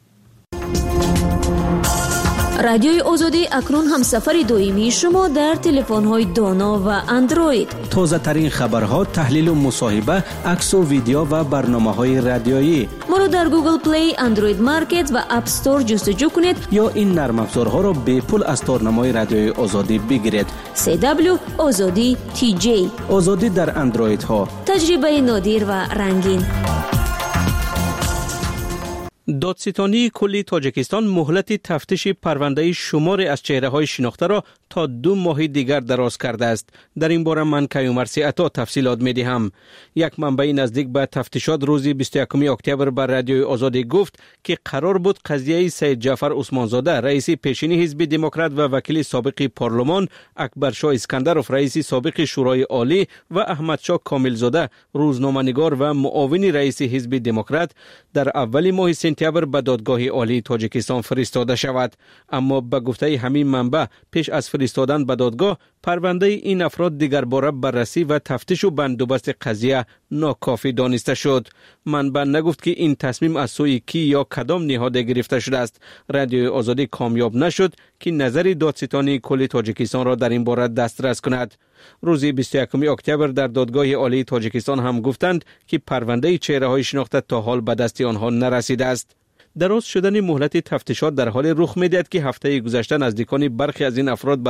رادیوی آزادی اکنون همسفر دائمی شما در تلفن‌های دانا و اندروید. تازه ترین خبرها، تحلیل و مصاحبه، عکس و ویدیو و برنامه‌های رادیویی. ما رو در گوگل پلی، اندروید مارکت و اپ استور جستجو کنید یا این نرم افزارها را به پول از تورنمای رادیوی آزادی بگیرید. سی دبلیو آزادی تی جی. آزادی در اندروید ها. تجربه نادر و رنگین. دادستانی کلی تاجیکستان مهلت تفتیش پرونده شماری از چهره‌های شناخته را تا دو ماه دیگر دراز کرده است. در این باره من کیومرثی عطا تفصیلات می‌دهم. یک منبع نزدیک به تفتیشات روز بیست و یکم اکتبر بر رادیوی آزادی گفت که قرار بود قضیه سید جعفر عثمانزاده رئیس پیشین حزب دموکرات و وکیل سابق پارلمان، اکبرشاه اسکندرов رئیس سابق شورای عالی و احمدشاه کاملزاده روزنامه‌نگار و معاون رئیس حزب دموکرات در اول ماه سپتامبر به دادگاه عالی تاجیکستان فرستاده شود. اما به گفته همین منبع پیش از فرستادن به دادگاه پرونده این افراد دیگر باره بررسی و تفتیش و بندوبست قضیه ناکافی دانسته شد. منبع نگفت که این تصمیم از سوی کی یا کدام نهاد گرفته شده است. رادیوی آزادی کامیاب نشد که نظر دادستانی کل تاجیکستان را در این باره دسترس کند. روز بیست و یکم اکتبر در دادگاه عالی تاجیکستان هم گفتند که پرونده چهره‌های شناخته تا حال به دست آنها نرسیده است. دراز شدن مهلت تفتیشات در حال رخ می‌دهد که هفته گذشته نزدیکان برخی از این افراد